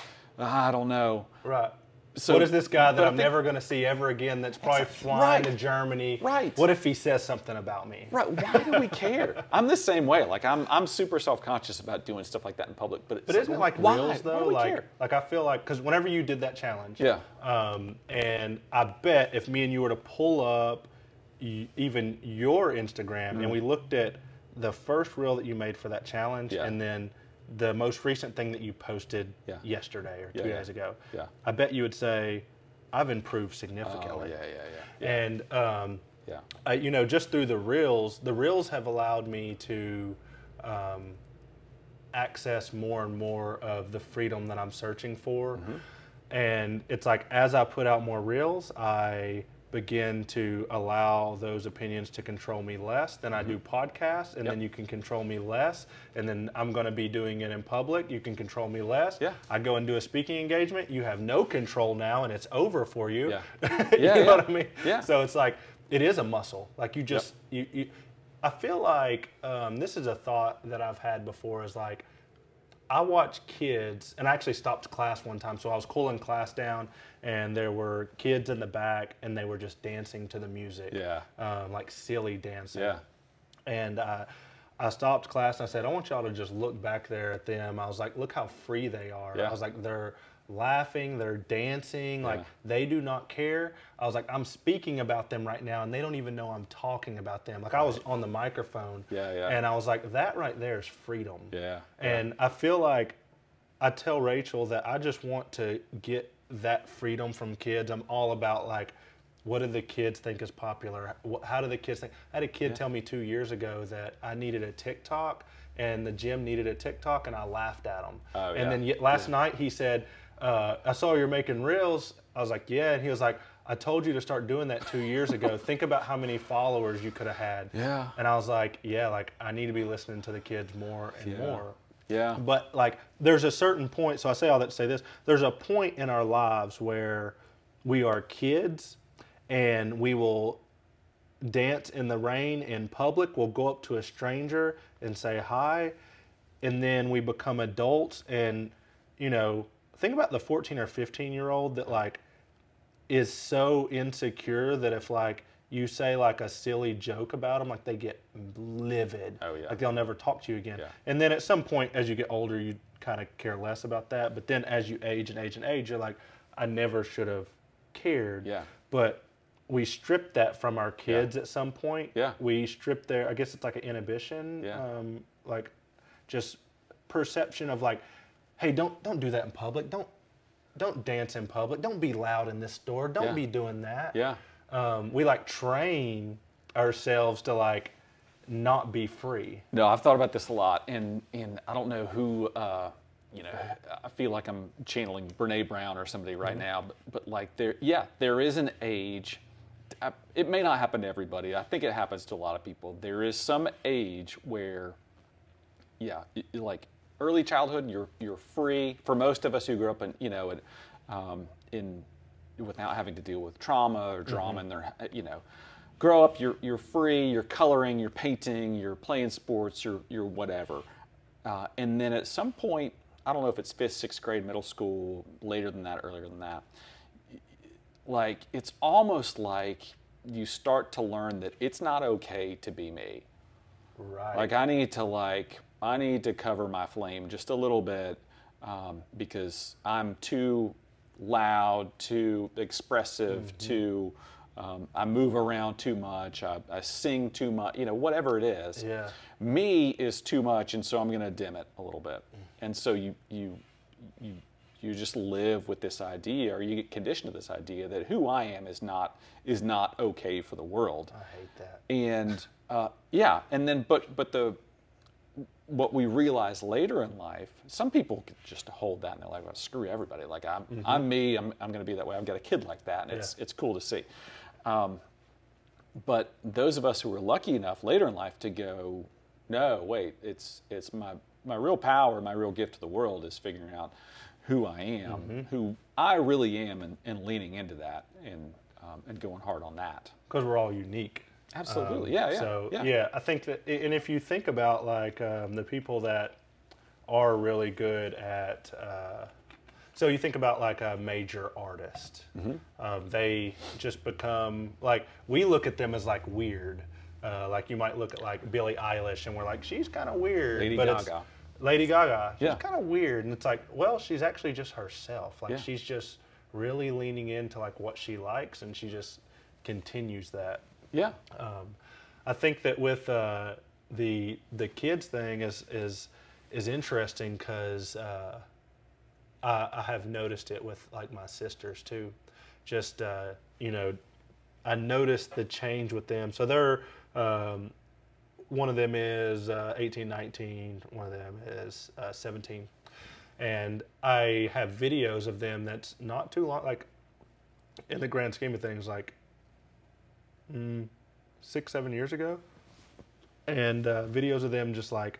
I don't know. Right. So- what is this guy that but I I'm think- never going to see ever again that's probably Exactly. flying Right. to Germany? Right. What if he says something about me? Right? Why do we care? I'm the same way. Like I'm I'm super self-conscious about doing stuff like that in public. But it's But isn't it like why? reels Why though? do we like, care? like I feel like because whenever you did that challenge, Yeah. Um, and I bet if me and you were to pull up y- even your Instagram and we looked at the first reel that you made for that challenge, Yeah. and then the most recent thing that you posted Yeah. yesterday or Yeah, two yeah. days ago, Yeah. I bet you would say, I've improved Oh significantly. yeah, yeah, yeah, yeah. And um, yeah. uh, you know, just through the reels, the reels have allowed me to um, access more and more of the freedom that I'm searching for. And it's like as I put out more reels, I begin to allow those opinions to control me less. Then I do podcasts, and Yep. then you can control me less. And then I'm going to be doing it in public. You can control me less. Yeah. I go and do a speaking engagement. You have no control now, and it's over for you. Yeah. you Yeah, know yeah. what I mean? Yeah. So it's like it is a muscle. Like you just you, you. I feel like um, this is a thought that I've had before. Is like I watch kids, and I actually stopped class one time. So I was cooling class down, and there were kids in the back, and they were just dancing to the music. Yeah. Um, like silly dancing. Yeah. And uh, I stopped class and I said, I want y'all to just look back there at them. I was like, look how free they are. Yeah. I was like, they're laughing, they're dancing, like Yeah. they do not care. I was like, I'm speaking about them right now and they don't even know I'm talking about them. Like I was on the microphone. Yeah, yeah. And I was like, that right there is freedom. Yeah. And I feel like I tell Rachel that I just want to get that freedom from kids. I'm all about like, what do the kids think is popular? Wh- How do the kids think? I had a kid tell me two years ago that I needed a TikTok and the gym needed a TikTok, and I laughed at him. Oh, and yeah. then yet last Yeah. night he said, uh, I saw you're making reels. I was like, yeah. And he was like, I told you to start doing that two years ago. Think about how many followers you could have had. Yeah. And I was like, yeah, like I need to be listening to the kids more and Yeah. more. Yeah. But like, there's a certain point. So I say all that to say this: there's a point in our lives where we are kids, and we will dance in the rain in public. We'll go up to a stranger and say hi, and then we become adults. And you know, think about the fourteen or fifteen year old that like is so insecure that if like you say like a silly joke about them, like they get livid. Oh, yeah. Like they'll never talk to you again. Yeah. And then at some point, as you get older, you kind of care less about that. But then as you age and age and age, you're like, I never should have cared. Yeah. But we strip that from our kids at some point. Yeah. We strip their, I guess it's like an inhibition. Yeah. Um, like just perception of like, hey, don't don't do that in public. Don't don't dance in public. Don't be loud in this store. Don't Yeah. be doing that. Yeah. Um, we like train ourselves to like not be free. No, I've thought about this a lot, and and I don't know who uh, you know, I feel like I'm channeling Brene Brown or somebody right now, but, but like there, yeah, there is an age. I, it may not happen to everybody. I think it happens to a lot of people. There is some age where, yeah, like early childhood, you're you're free. For most of us who grew up in, you know, in, um, in without having to deal with trauma or drama, mm-hmm. in their, you know, grow up. You're you're free. You're coloring. You're painting. You're playing sports. You're you're whatever. Uh, and then at some point, I don't know if it's fifth, sixth grade, middle school, later than that, earlier than that. Like, it's almost like you start to learn that it's not okay to be me. Right. Like, I need to, like, I need to cover my flame just a little bit um, because I'm too loud, too expressive, mm-hmm. too, um, I move around too much, I, I sing too much, you know, whatever it is. Yeah. Me is too much, and so I'm going to dim it a little bit. And so you, you, you, you just live with this idea, or you get conditioned to this idea that who I am is not is not okay for the world. I hate that. And uh, yeah, and then but but the what we realize later in life, some people could just hold that and they're like, well, screw everybody. Like I'm mm-hmm. I'm me. I'm I'm going to be that way. I've got a kid like that, and yeah. it's it's cool to see. Um, but those of us who were lucky enough later in life to go, no, wait, it's it's my my real power, my real gift to the world is figuring out who I am, mm-hmm. who I really am, and, and leaning into that and um, and going hard on that. Because we're all unique. Absolutely, um, yeah, yeah. So yeah. yeah, I think that, and if you think about like um, the people that are really good at, uh, so you think about like a major artist, mm-hmm. um, they just become like, we look at them as like weird. Uh, like you might look at like Billie Eilish and we're like, she's kind of weird. Lady but Gaga. It's, Lady Gaga. She's yeah. kind of weird. And it's like, well, she's actually just herself. Like yeah. she's just really leaning into like what she likes, and she just continues that. Yeah. Um, I think that with uh, the the kids thing is is is interesting because uh, I, I have noticed it with like my sisters too. Just uh, you know, I noticed the change with them. So they're um, one of them is uh, eighteen, nineteen. One of them is uh, seventeen. And I have videos of them that's not too long, like in the grand scheme of things, like mm, six, seven years ago. And uh, videos of them just like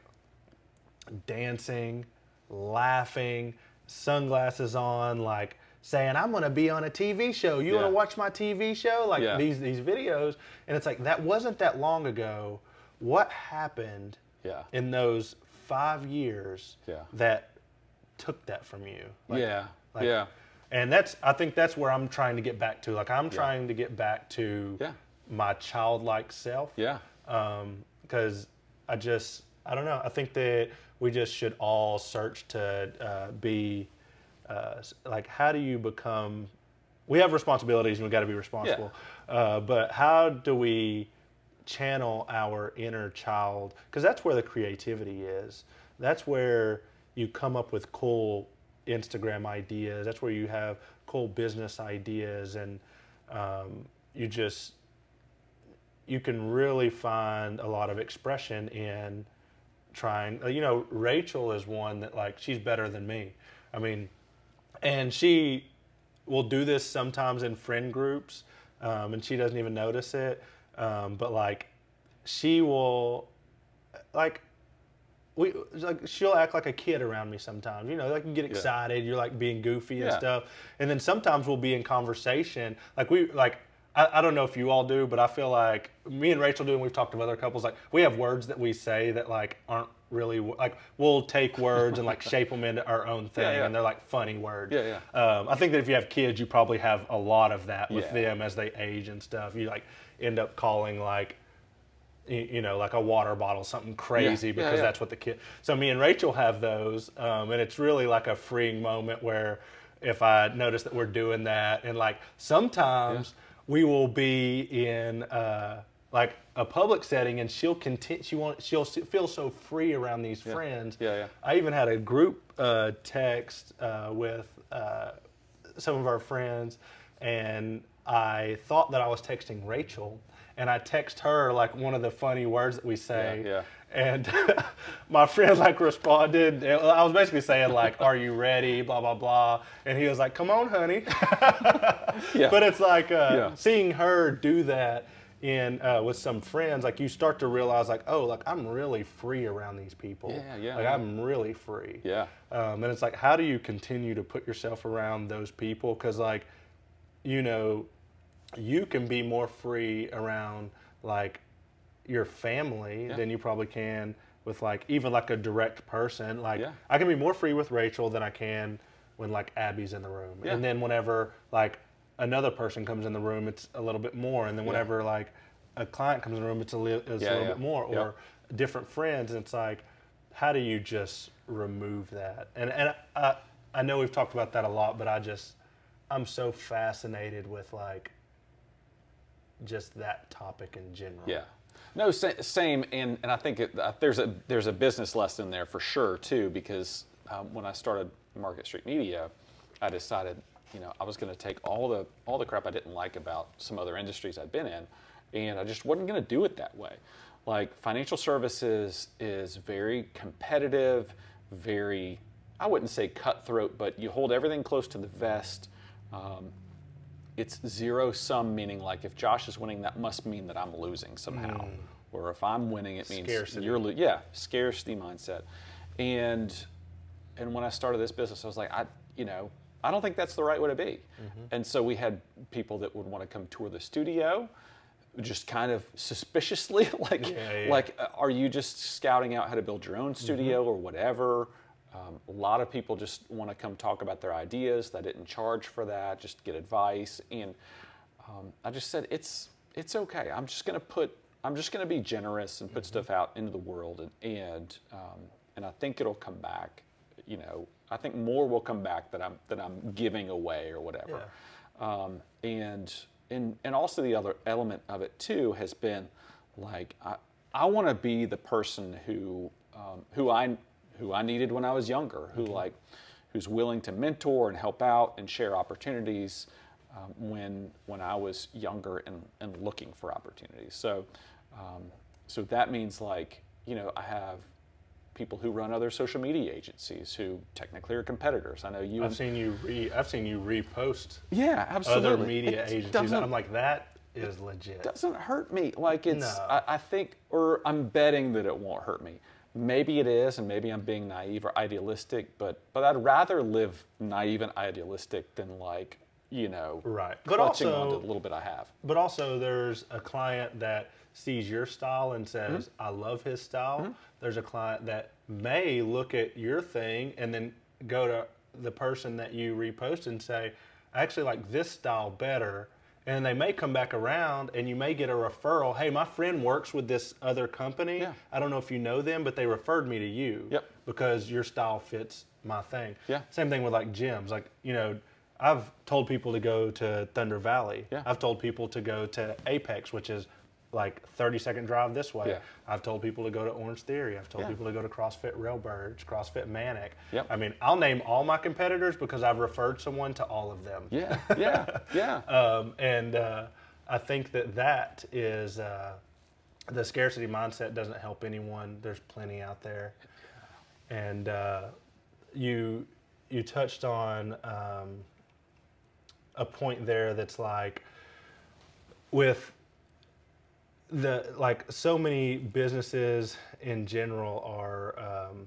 dancing, laughing, sunglasses on, like saying, I'm going to be on a T V show. You yeah. want to watch my T V show? Like yeah. these these videos. And it's like, that wasn't that long ago. What happened yeah. in those five years yeah. that took that from you? Like, yeah, like, yeah. And that's, I think that's where I'm trying to get back to. Like, I'm trying yeah. to get back to yeah. my childlike self. Yeah. Um, because I just, I don't know. I think that we just should all search to uh, be, uh, like, how do you become, we have responsibilities and we've got to be responsible. Yeah. Uh, but how do we channel our inner child? Because that's where the creativity is. That's where you come up with cool Instagram ideas. That's where you have cool business ideas, and um, you just, you can really find a lot of expression in trying, you know, Rachel is one that like, she's better than me. I mean, and she will do this sometimes in friend groups, um, and she doesn't even notice it. Um, but like, she will, like, we like she'll act like a kid around me sometimes. You know, like you get excited, yeah. you're like being goofy and yeah. stuff. And then sometimes we'll be in conversation. Like we like I, I don't know if you all do, but I feel like me and Rachel do, and we've talked to other couples, like we have words that we say that like aren't really, like we'll take words and like shape them into our own thing, yeah, yeah. and they're like funny words. Yeah, yeah. Um, I think that if you have kids, you probably have a lot of that with yeah. them as they age and stuff. You like end up calling like, you know, like a water bottle, something crazy, yeah, because yeah, yeah. that's what the kid. So me and Rachel have those, um, and it's really like a freeing moment where if I notice that we're doing that, and like sometimes yeah. we will be in uh, like a public setting, and she'll continue. She want she'll feel so free around these yeah. friends. Yeah, yeah. I even had a group uh, text uh, with uh, some of our friends, and I thought that I was texting Rachel. and I text her like one of the funny words that we say. Yeah, yeah. And my friend like responded. I was basically saying like, "Are you ready?" Blah blah blah. And he was like, "Come on, honey." Yeah. But it's like uh, Yeah. seeing her do that in uh, with some friends. Like you start to realize like, oh, like I'm really free around these people. Yeah, yeah, Like yeah. I'm really free. Yeah. Um, and it's like, how do you continue to put yourself around those people? Because like, you know, you can be more free around like your family Yeah. than you probably can with like even like a direct person. Like Yeah. I can be more free with Rachel than I can when like Abby's in the room. Yeah. And then whenever like another person comes in the room, it's a little bit more. And then Yeah. whenever like a client comes in the room, it's a, li- it's Yeah, a little yeah. bit more. Yep. Or different friends, and it's like, how do you just remove that? And and I I know we've talked about that a lot, but I just I'm so fascinated with like just that topic in general. Yeah. No, sa- same, and, and I think it, uh, there's a there's a business lesson there for sure too, because um, when I started Market Street Media, I decided, you know, I was going to take all the all the crap I didn't like about some other industries I'd been in, and I just wasn't going to do it that way. Like financial services is very competitive, very, I wouldn't say cutthroat, but you hold everything close to the vest. Um, it's zero sum, meaning like if Josh is winning, that must mean that I'm losing somehow. Or if I'm winning, it means Scarcity. you're losing. Yeah, scarcity mindset. And and when I started this business, I was like, I, you know, I don't think that's the right way to be. And so we had people that would want to come tour the studio, just kind of suspiciously, like, Yeah, yeah. like, uh, are you just scouting out how to build your own studio or whatever? Um, a lot of people just want to come talk about their ideas. They didn't charge for that, just get advice. And um, I just said, it's it's okay. I'm just going to put, I'm just going to be generous and put stuff out into the world, and and um, and I think it'll come back. You know, I think more will come back that I'm that I'm giving away or whatever. Um, and and and also the other element of it too has been like I I want to be the person who um, who I who I needed when I was younger, who like who's willing to mentor and help out and share opportunities um, when when I was younger and, and looking for opportunities. So um, so that means like, you know, I have people who run other social media agencies who technically are competitors. I know you. I've and, seen you re I've seen you repost yeah, absolutely. other media It agencies. doesn't- I'm like, that is legit. doesn't hurt me. Like it's, No. I, I think, or I'm betting that it won't hurt me. Maybe it is, and maybe I'm being naive or idealistic, but but I'd rather live naive and idealistic than like, you know, Right. But clutching also- onto the little bit I have. But also, there's a client that sees your style and says, Mm-hmm. I love his style. There's a client that may look at your thing and then go to the person that you repost and say, I actually like this style better. And they may come back around and you may get a referral. Hey, my friend works with this other company. Yeah. I don't know if you know them, but they referred me to you Yep. because your style fits my thing. Yeah. Same thing with like gyms. Like, you know, I've told people to go to Thunder Valley. Yeah. I've told people to go to Apex, which is like thirty second drive this way. Yeah. I've told people to go to Orange Theory. I've told Yeah. people to go to CrossFit Railbirds, CrossFit Manic. Yep. I mean, I'll name all my competitors because I've referred someone to all of them. Yeah, yeah, yeah. Um, and uh, I think that that is uh, the scarcity mindset doesn't help anyone. There's plenty out there. And uh, you you touched on um, a point there that's like with the like so many businesses in general are um,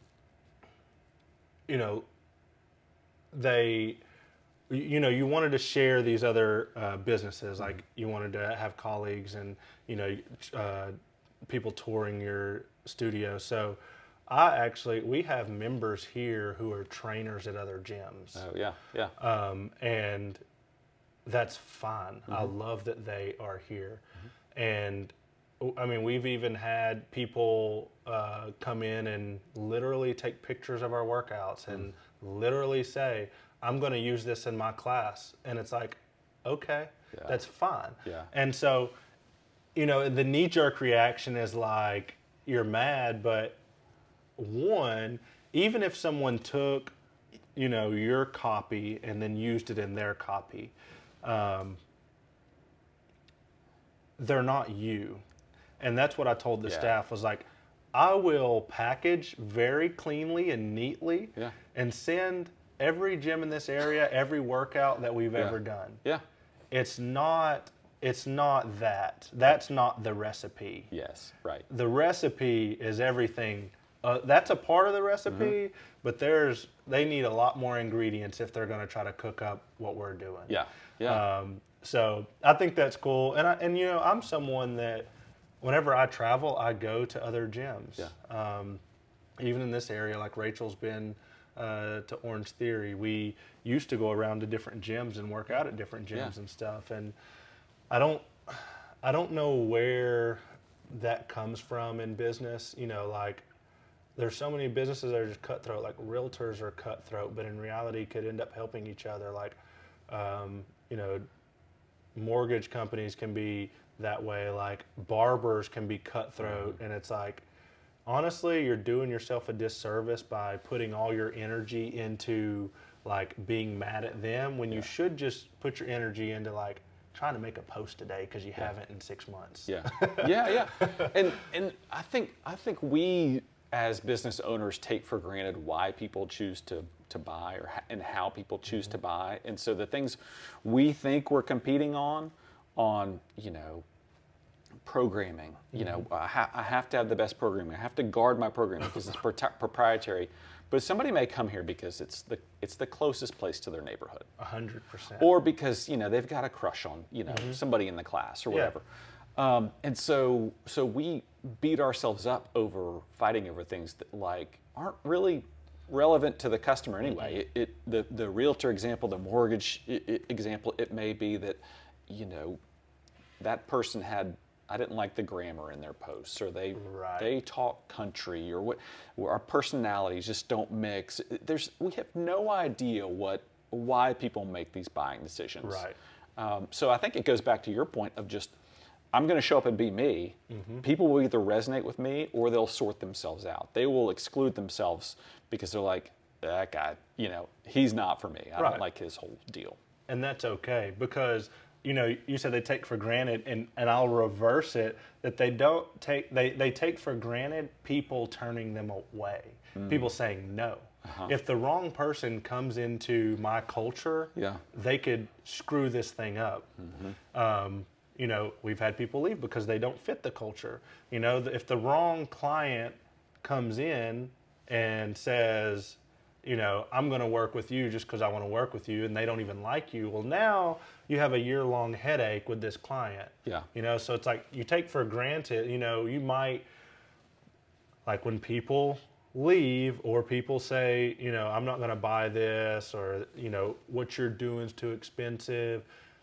you know they you know you wanted to share these other uh, businesses, like you wanted to have colleagues and you know uh, people touring your studio. So I actually we have members here who are trainers at other gyms. Oh yeah, yeah. Um, and that's fine. I love that they are here. And I mean, we've even had people uh, come in and literally take pictures of our workouts and literally say, I'm going to use this in my class. And it's like, okay, Yeah. that's fine. Yeah. And so, you know, the knee-jerk reaction is like, you're mad, but one, even if someone took, you know, your copy and then used it in their copy, um, they're not you. And that's what I told the Yeah. staff was like, I will package very cleanly and neatly Yeah. and send every gym in this area, every workout that we've Yeah. ever done. Yeah. It's not it's not that. That's not the recipe. Yes. Right. The recipe is everything. Uh, that's a part of the recipe, Mm-hmm. but there's they need a lot more ingredients if they're going to try to cook up what we're doing. Yeah. Yeah. Um, so I think that's cool, and I, and you know I'm someone that whenever I travel, I go to other gyms. Yeah. Um, even in this area, like Rachel's been uh, to Orange Theory. We used to go around to different gyms and work out at different gyms Yeah. and stuff. And I don't, I don't know where that comes from in business. You know, like there's so many businesses that are just cutthroat. Like realtors are cutthroat, but in reality could end up helping each other. Like, um, you know, mortgage companies can be that way. Like barbers can be cutthroat, and it's like, honestly, you're doing yourself a disservice by putting all your energy into like being mad at them when you should just put your energy into like trying to make a post today because you haven't in six months. Yeah, yeah, yeah. And and I think I think we as business owners take for granted why people choose to to buy or ha- and how people choose to buy. And so the things we think we're competing on, on you know, programming. You know, I, ha- I have to have the best programming. I have to guard my programming because it's prota- proprietary. But somebody may come here because it's the it's the closest place to their neighborhood. A hundred percent. Or because you know they've got a crush on you know somebody in the class or Yeah. whatever, um, and so so we beat ourselves up over fighting over things that like aren't really relevant to the customer anyway. It, it the the realtor example, the mortgage i- i- example, it may be that you know that person had. I didn't like the grammar in their posts, or they Right. they talk country, or what. Or our personalities just don't mix. There's we have no idea what why people make these buying decisions. Right. Um, so I think it goes back to your point of just I'm going to show up and be me. Mm-hmm. People will either resonate with me or they'll sort themselves out. They will exclude themselves because they're like that guy. You know, he's not for me. I Right. don't like his whole deal. And that's okay because you know you said they take for granted, and, and I'll reverse it that they don't take they, they take for granted people turning them away, people saying no. If the wrong person comes into my culture, Yeah. they could screw this thing up. Um, you know, we've had people leave because they don't fit the culture. You know, if the wrong client comes in and says, you know, I'm going to work with you just because I want to work with you, and they don't even like you. Well, now you have a year-long headache with this client. Yeah. You know, so it's like you take for granted, you know, you might, like when people leave or people say, you know, I'm not going to buy this, or, you know, what you're doing is too expensive.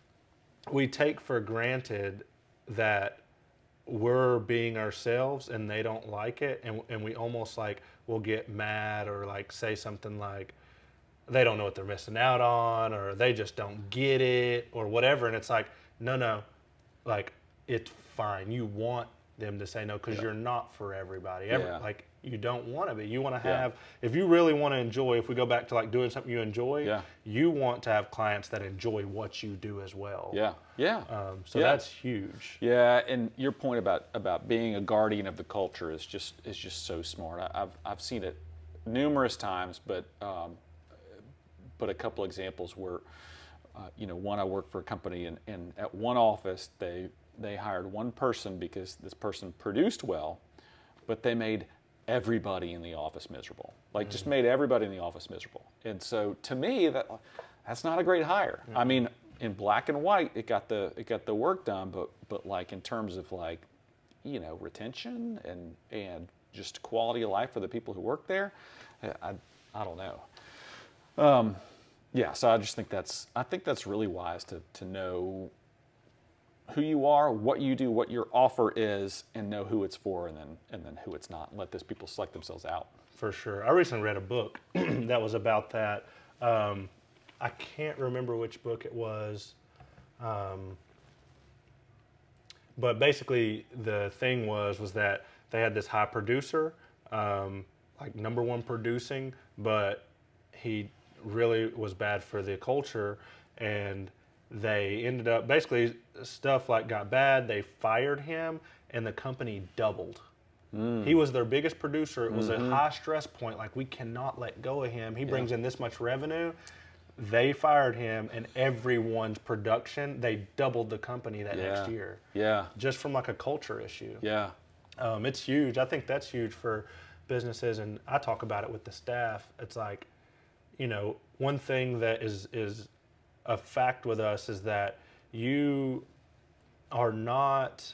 We take for granted that we're being ourselves and they don't like it, and and we almost like will get mad or like say something like they don't know what they're missing out on, or they just don't get it, or whatever. And it's like, no, no, like it's fine. You want them to say no because you're not for everybody. Every, Yeah. Like you don't want to be. You want to Yeah. have, if you really want to enjoy, if we go back to like doing something you enjoy, Yeah. you want to have clients that enjoy what you do as well. Yeah. Yeah. Um, so Yeah. that's huge. Yeah, and your point about, about being a guardian of the culture is just is just so smart. I, I've I've seen it numerous times, but um, but a couple examples where, uh, you know, one I worked for a company, and, and at one office they they hired one person because this person produced well, but they made everybody in the office miserable. Like just made everybody in the office miserable. And so to me that that's not a great hire. I mean, in black and white, it got the it got the work done, but but like in terms of like, you know, retention and and just quality of life for the people who work there, I I don't know. Um, yeah, so I just think that's I think that's really wise to to know who you are, what you do, what your offer is, and know who it's for, and then and then who it's not. And let those people select themselves out. For sure. I recently read a book that was about that. Um, I can't remember which book it was. Um, but basically the thing was was that they had this high producer, um, like number one producing, but he really was bad for the culture, and they ended up basically stuff like got bad. They fired him, and the company doubled. He was their biggest producer. It was Mm-hmm. a high stress point. Like, we cannot let go of him. He brings Yeah. in this much revenue. They fired him, and everyone's production, they doubled the company that Yeah. next year. Yeah. Just from like a culture issue. Yeah. Um, it's huge. I think that's huge for businesses, and I talk about it with the staff. It's like, you know, one thing that is is a fact with us is that you are not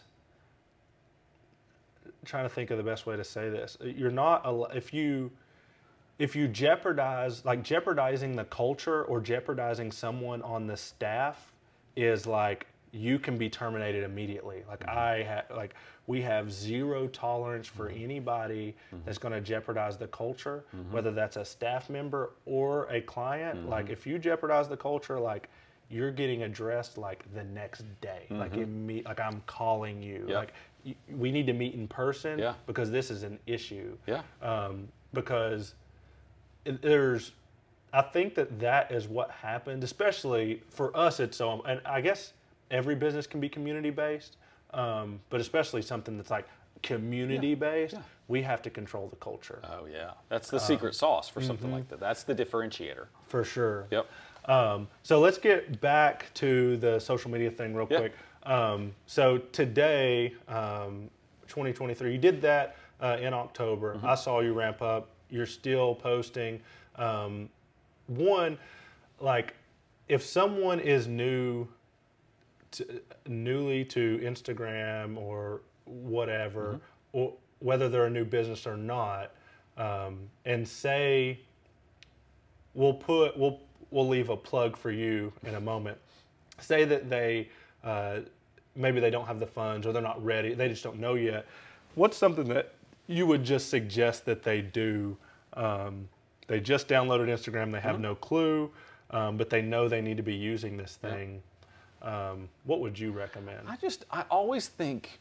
trying to think of the best way to say this. You're not al- if you if you jeopardize like jeopardizing the culture or jeopardizing someone on the staff is like you can be terminated immediately. Like Mm-hmm. I ha- like we have zero tolerance for anybody Mm-hmm. that's going to jeopardize the culture, whether that's a staff member or a client. Mm-hmm. Like if you jeopardize the culture, like you're getting addressed like the next day. Like imme- like I'm calling you. Mm-hmm. Yep. Like y- we need to meet in person Yeah. because this is an issue. Yeah. Um, because it- there's, I think that that is what happened, especially for us. It's so, and I guess every business can be community based, um, but especially something that's like community based, Yeah. we have to control the culture Oh yeah. That's the secret sauce for something like that. That's the differentiator. for sure. Yep. Um, so let's get back to the social media thing real Yeah. quick. Um, so today, um, twenty twenty-three, you did that uh, in October. I saw you ramp up. You're still posting. Um, one, like, if someone is new, to, newly to Instagram or whatever, or whether they're a new business or not, um, and say, we'll put we'll we'll leave a plug for you in a moment. Say that they uh, maybe they don't have the funds or they're not ready. They just don't know yet. What's something that you would just suggest that they do? Um, they just downloaded Instagram. They have no clue, um, but they know they need to be using this thing. Um, what would you recommend? I just, I always think,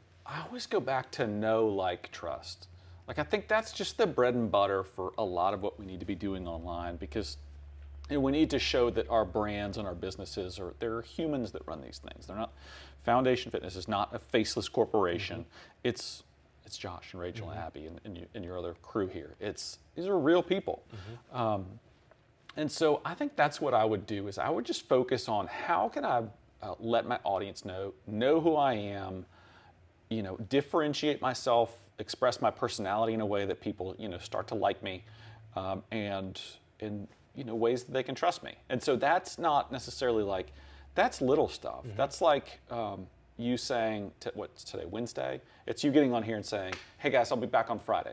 I always go back to know, like, trust. Like, I think that's just the bread and butter for a lot of what we need to be doing online because you know, we need to show that our brands and our businesses are, they're humans that run these things. They're not, Foundation Fitness is not a faceless corporation. It's, it's Josh and Rachel and Abby and, and, you, and your other crew here. It's, these are real people. Um, And so I think that's what I would do is I would just focus on how can I uh, let my audience know, know who I am, you know, differentiate myself, express my personality in a way that people, you know, start to like me, um, and in, you know, ways that they can trust me. And so that's not necessarily like, that's little stuff. That's like um, you saying, to, what's today, Wednesday? It's you getting on here and saying, hey guys, I'll be back on Friday.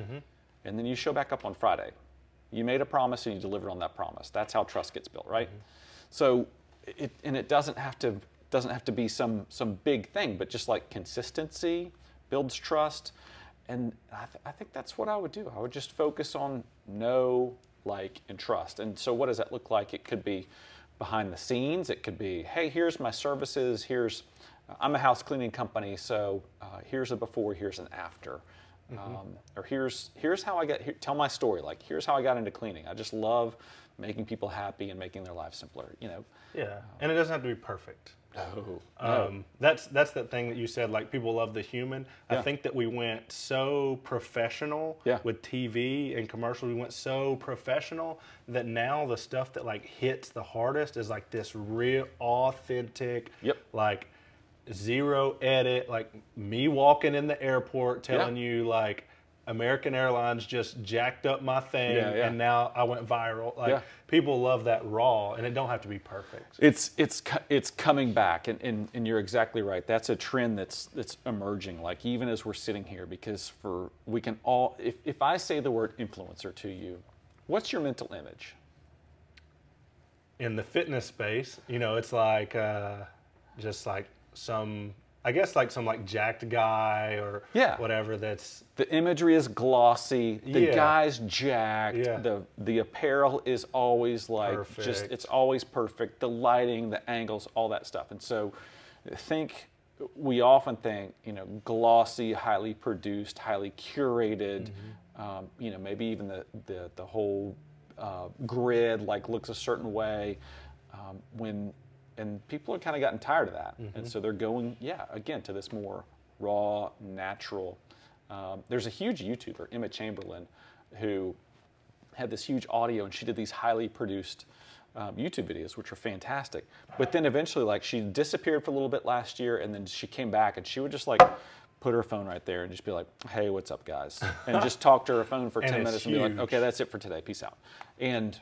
And then you show back up on Friday. You made a promise and you delivered on that promise. That's how trust gets built, right? So, it, and it doesn't have to doesn't have to be some some big thing, but just like consistency builds trust. And I, th- I think that's what I would do. I would just focus on know, like, and trust. And so, what does that look like? It could be behind the scenes. It could be, hey, here's my services. Here's I'm a house cleaning company, so uh, here's a before, here's an after. Um, or here's here's how I got here, tell my story. Like here's how I got into cleaning. I just love making people happy and making their lives simpler. You know. Yeah, and it doesn't have to be perfect. No. Um, that's that's the thing that you said. Like people love the human. I Yeah. think that we went so professional Yeah. with T V and commercials. We went so professional that now the stuff that like hits the hardest is like this real authentic. Yep. Like zero edit. Like me walking in the airport telling you like American Airlines just jacked up my thing Yeah, yeah. and now I went viral. Like Yeah. people love that raw, and it don't have to be perfect. It's it's co- it's coming back, and, and and you're exactly right. That's a trend that's that's emerging. Like even as we're sitting here, because for we can all, if if I say the word influencer to you, what's your mental image? In the fitness space, you know, it's like uh, just like some, I guess like some like jacked guy or Yeah. whatever. That's The imagery is glossy. The Yeah. guy's jacked. Yeah. The the apparel is always like just Perfect. it's always perfect. The lighting, the angles, all that stuff. And so think we often think, you know, glossy, highly produced, highly curated, Mm-hmm. um, you know, maybe even the the, the whole uh, grid like looks a certain way. Um, when and people have kind of gotten tired of that, mm-hmm. and so they're going, yeah, again to this more raw, natural. Um, there's a huge YouTuber, Emma Chamberlain, who had this huge audio, and she did these highly produced um, YouTube videos, which were fantastic. But then eventually, like, she disappeared for a little bit last year, and then she came back, and she would just like put her phone right there and just be like, "Hey, what's up, guys?" And just talk to her phone for ten minutes and be like, "Okay, that's it for today. Peace out." And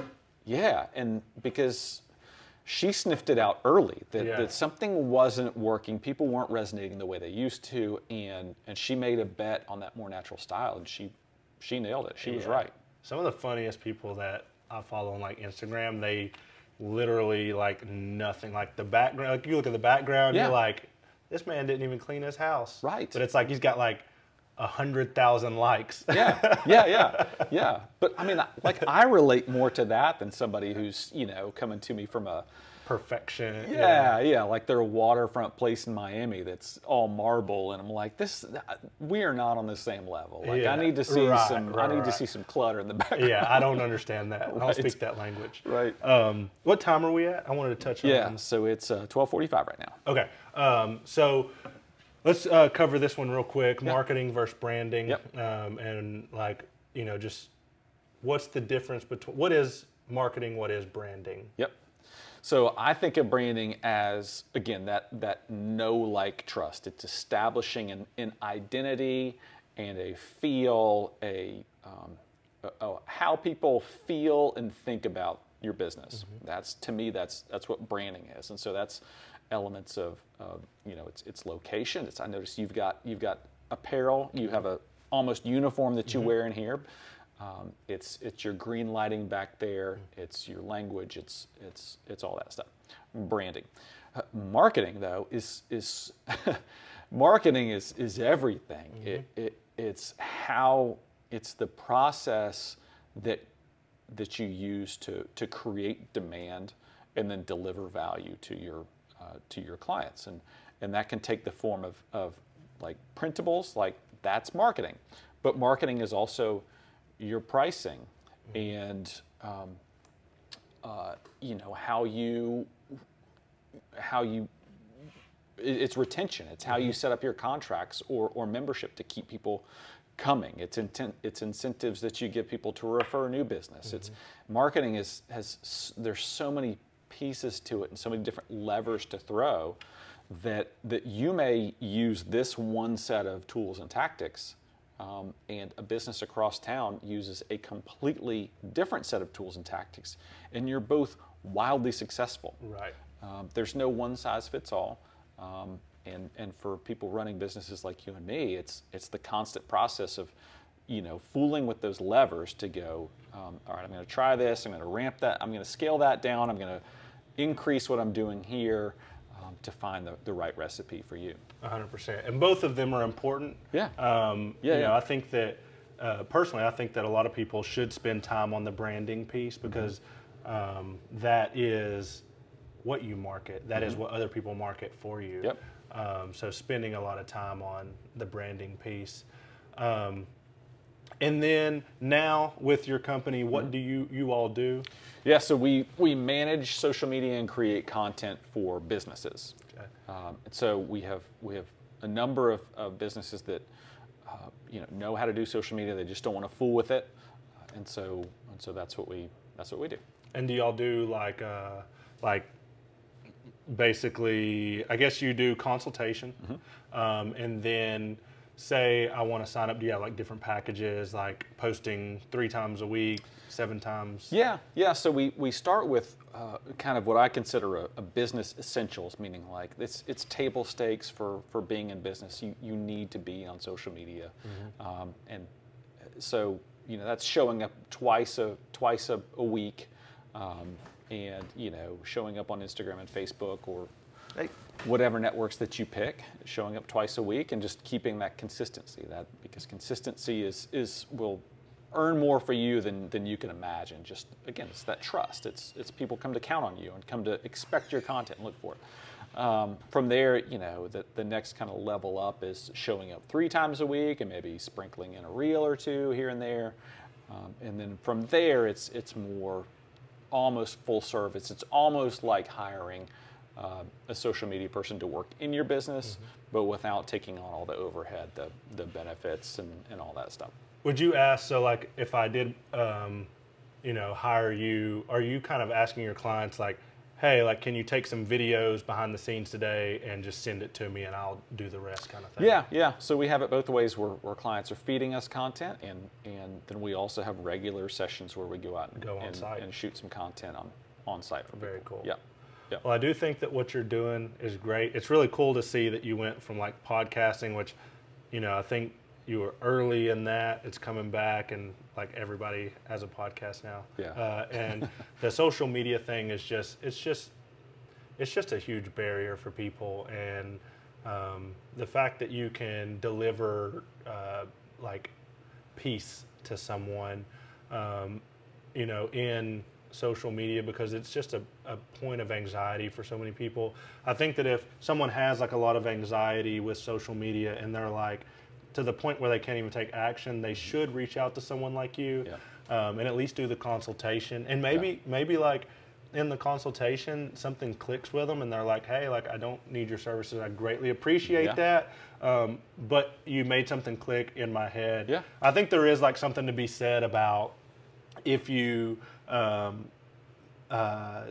yeah, and because she sniffed it out early that, yeah. that something wasn't working, people weren't resonating the way they used to, and and she made a bet on that more natural style, and she she nailed it. She yeah. was right. Some of the funniest people that I follow on like Instagram, they literally like nothing. Like the background, like you look at the background, yeah. you're like, this man didn't even clean his house. Right. But it's like he's got like a hundred thousand likes. yeah, yeah, yeah, yeah. But I mean, like I relate more to that than somebody who's, you know, coming to me from a perfection. Yeah, yeah, yeah. Like they're a waterfront place in Miami that's all marble, and I'm like, this. We are not on the same level. Like yeah, I need to see right, some. Right, I need right. to see some clutter in the background. Yeah, I don't understand that. I don't right. speak that language. Right. Um, what time are we at? I wanted to touch on. Yeah. So it's uh, twelve forty-five right now. Okay. Um, so. Let's uh, cover this one real quick. Yep. Marketing versus branding, yep. um, and like you know, just what's the difference between what is marketing, what is branding? Yep. So I think of branding as again that that know, like, trust. It's establishing an, an identity and a feel, a, um, a, a how people feel and think about your business. Mm-hmm. That's to me, that's that's what branding is, and so that's elements of, uh, you know, it's it's location. It's I notice you've got you've got apparel. You have a almost uniform that you mm-hmm. wear in here. Um, it's it's your green lighting back there. Mm-hmm. It's your language. It's it's it's all that stuff. Branding, uh, marketing though is is marketing is is everything. Mm-hmm. It, it it's how it's the process that that you use to to create demand and then deliver value to your Uh, to your clients, and and that can take the form of, of like printables, like that's marketing, but marketing is also your pricing, mm-hmm. and um, uh, you know how you how you it's retention. It's how mm-hmm. you set up your contracts or or membership to keep people coming. It's intent. It's incentives that you give people to refer new business. Mm-hmm. It's marketing is has there's so many pieces to it and so many different levers to throw that that you may use this one set of tools and tactics, um, and a business across town uses a completely different set of tools and tactics, and you're both wildly successful. Right. Um, there's no one size fits all, um, and and for people running businesses like you and me, it's it's the constant process of, you know, fooling with those levers to go, um, all right, I'm going to try this, I'm going to ramp that, I'm going to scale that down, I'm going to increase what I'm doing here, um, to find the, the right recipe for you. one hundred percent. And both of them are important. Yeah. Um, yeah, you yeah. know, I think that, uh, personally, I think that a lot of people should spend time on the branding piece because mm-hmm. um, that is what you market. That mm-hmm. is what other people market for you. Yep. Um, so spending a lot of time on the branding piece. Um, And then now with your company, what mm-hmm. do you, you all do? Yeah, so we, we manage social media and create content for businesses. Okay. Um, and so we have we have a number of, of businesses that uh, you know know how to do social media. They just don't want to fool with it, uh, and so and so that's what we that's what we do. And do y'all do like uh, like basically? I guess you do consultation, mm-hmm. um, and then. Say I want to sign up, do you have like different packages, like posting three times a week, seven times? Yeah, yeah. So we, we start with uh, kind of what I consider a, a business essentials, meaning like it's it's table stakes for, for being in business. You you need to be on social media, mm-hmm. um, and so you know that's showing up twice a twice a, a week, um, and you know showing up on Instagram and Facebook or. Hey. Whatever networks that you pick, showing up twice a week and just keeping that consistency. That because consistency is is will earn more for you than than you can imagine. Just again, it's that trust. It's it's people come to count on you and come to expect your content and look for it. Um, from there, you know, the the next kind of level up is showing up three times a week and maybe sprinkling in a reel or two here and there, um, and then from there, it's it's more almost full service. It's almost like hiring. uh, a social media person to work in your business, mm-hmm. but without taking on all the overhead, the the benefits, and, and all that stuff. Would you ask, so like if I did, um, you know, hire you, are you kind of asking your clients like, hey, like, can you take some videos behind the scenes today and just send it to me and I'll do the rest kind of thing? Yeah, yeah. So we have it both ways where, where clients are feeding us content, and, and then we also have regular sessions where we go out and, go on and, site and shoot some content on, on site for Very people. cool. Yeah. Yeah. Well, I do think that what you're doing is great. It's really cool to see that you went from like podcasting, which, you know, I think you were early in that. It's coming back, and like everybody has a podcast now. Yeah. Uh, and the social media thing is just, it's just, it's just a huge barrier for people. And um, the fact that you can deliver uh, like peace to someone, um, you know, in social media, because it's just a, a point of anxiety for so many people. I think that if someone has like a lot of anxiety with social media and they're like, to the point where they can't even take action, they should reach out to someone like you, yeah. um, and at least do the consultation. And maybe, yeah. maybe like in the consultation, something clicks with them, and they're like, "Hey, like I don't need your services. I greatly appreciate yeah. that, um, but you made something click in my head." Yeah. I think there is like something to be said about if you. Um, uh,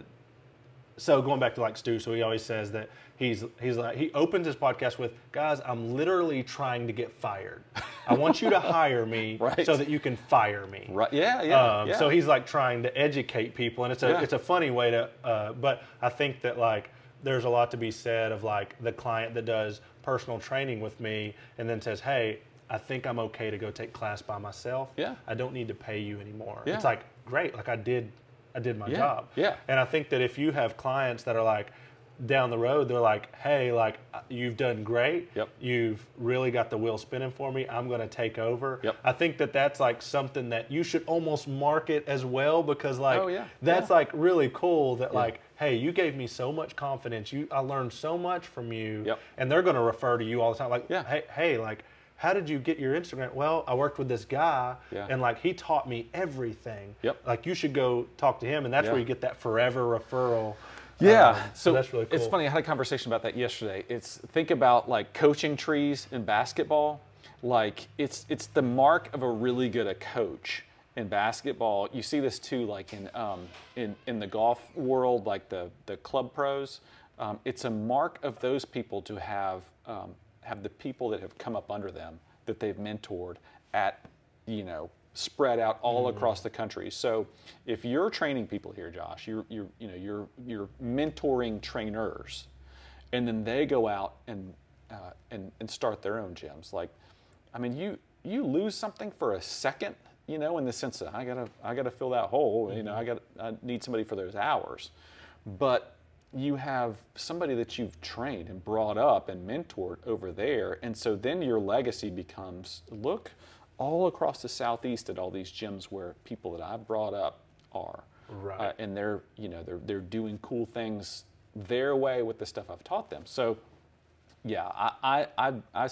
so going back to like Stu, so he always says that. He's he's like he opens his podcast with, guys, I'm literally trying to get fired. I want you to hire me right. so that you can fire me. Right? Yeah, yeah, um, yeah. So he's like trying to educate people, and it's a yeah. it's a funny way to. Uh, but I think that like there's a lot to be said of like the client that does personal training with me, and then says, hey, I think I'm okay to go take class by myself. Yeah. I don't need to pay you anymore. Yeah. It's like great, like I did, I did my yeah. job. Yeah. And I think that if you have clients that are like. Down the road, they're like, hey, like you've done great. Yep. You've really got the wheel spinning for me. I'm going to take over. Yep. I think that that's like something that you should almost market as well, because like oh, yeah. that's yeah. like really cool that yeah. like, hey, you gave me so much confidence. You, I learned so much from you. Yep. And they're going to refer to you all the time. Like, yeah. hey, hey, like, how did you get your Instagram? Well, I worked with this guy, yeah. and like he taught me everything. Yep. Like you should go talk to him, and that's yeah. where you get that forever referral. Yeah, um, so, so that's really cool. It's funny. I had a conversation about that yesterday. It's think about like coaching trees in basketball. Like it's it's the mark of a really good a coach in basketball. You see this too, like in um, in in the golf world, like the the club pros. Um, it's a mark of those people to have um, have the people that have come up under them that they've mentored at you know. spread out all mm. across the country. So if you're training people here, Josh, you're you're you know you're you're mentoring trainers, and then they go out and uh, and and start their own gyms. Like, I mean, you you lose something for a second, you know, in the sense that I gotta I gotta fill that hole. Mm-hmm. You know, I got I need somebody for those hours, but you have somebody that you've trained and brought up and mentored over there, and so then your legacy becomes look. all across the Southeast at all these gyms where people that I've brought up are, right. uh, and they're you know they're they're doing cool things their way with the stuff I've taught them. So, yeah, I I, I, I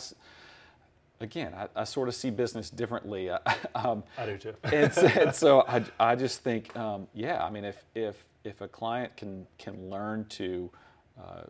again I, I sort of see business differently. um, I do too. and, so, and so I I just think um, yeah I mean if if if a client can can learn to uh,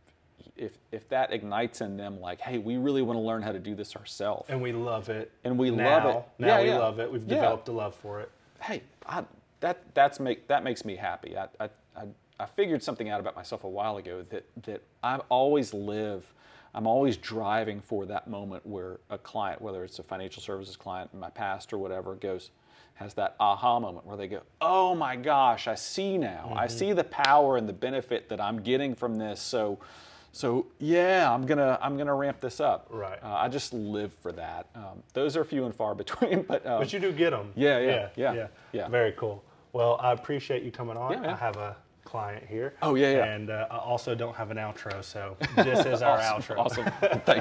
If if that ignites in them, like, hey, we really want to learn how to do this ourselves, and we love it, and we now, love it, now yeah, we yeah. love it. We've yeah. developed a love for it. Hey, I, that that's make that makes me happy. I, I I I figured something out about myself a while ago that that I always live. I'm always driving for that moment where a client, whether it's a financial services client in my past or whatever, goes. Has that aha moment where they go, oh my gosh, I see now. Mm-hmm. I see the power and the benefit that I'm getting from this. So. So yeah, I'm gonna I'm gonna ramp this up. Right. Uh, I just live for that. Um, those are few and far between, but um, but you do get them. Yeah, yeah, yeah, yeah, yeah. Very cool. Well, I appreciate you coming on. Yeah, yeah. I have a client here. Oh yeah, yeah. And uh, I also don't have an outro, so this is our awesome, outro. Awesome. Thanks.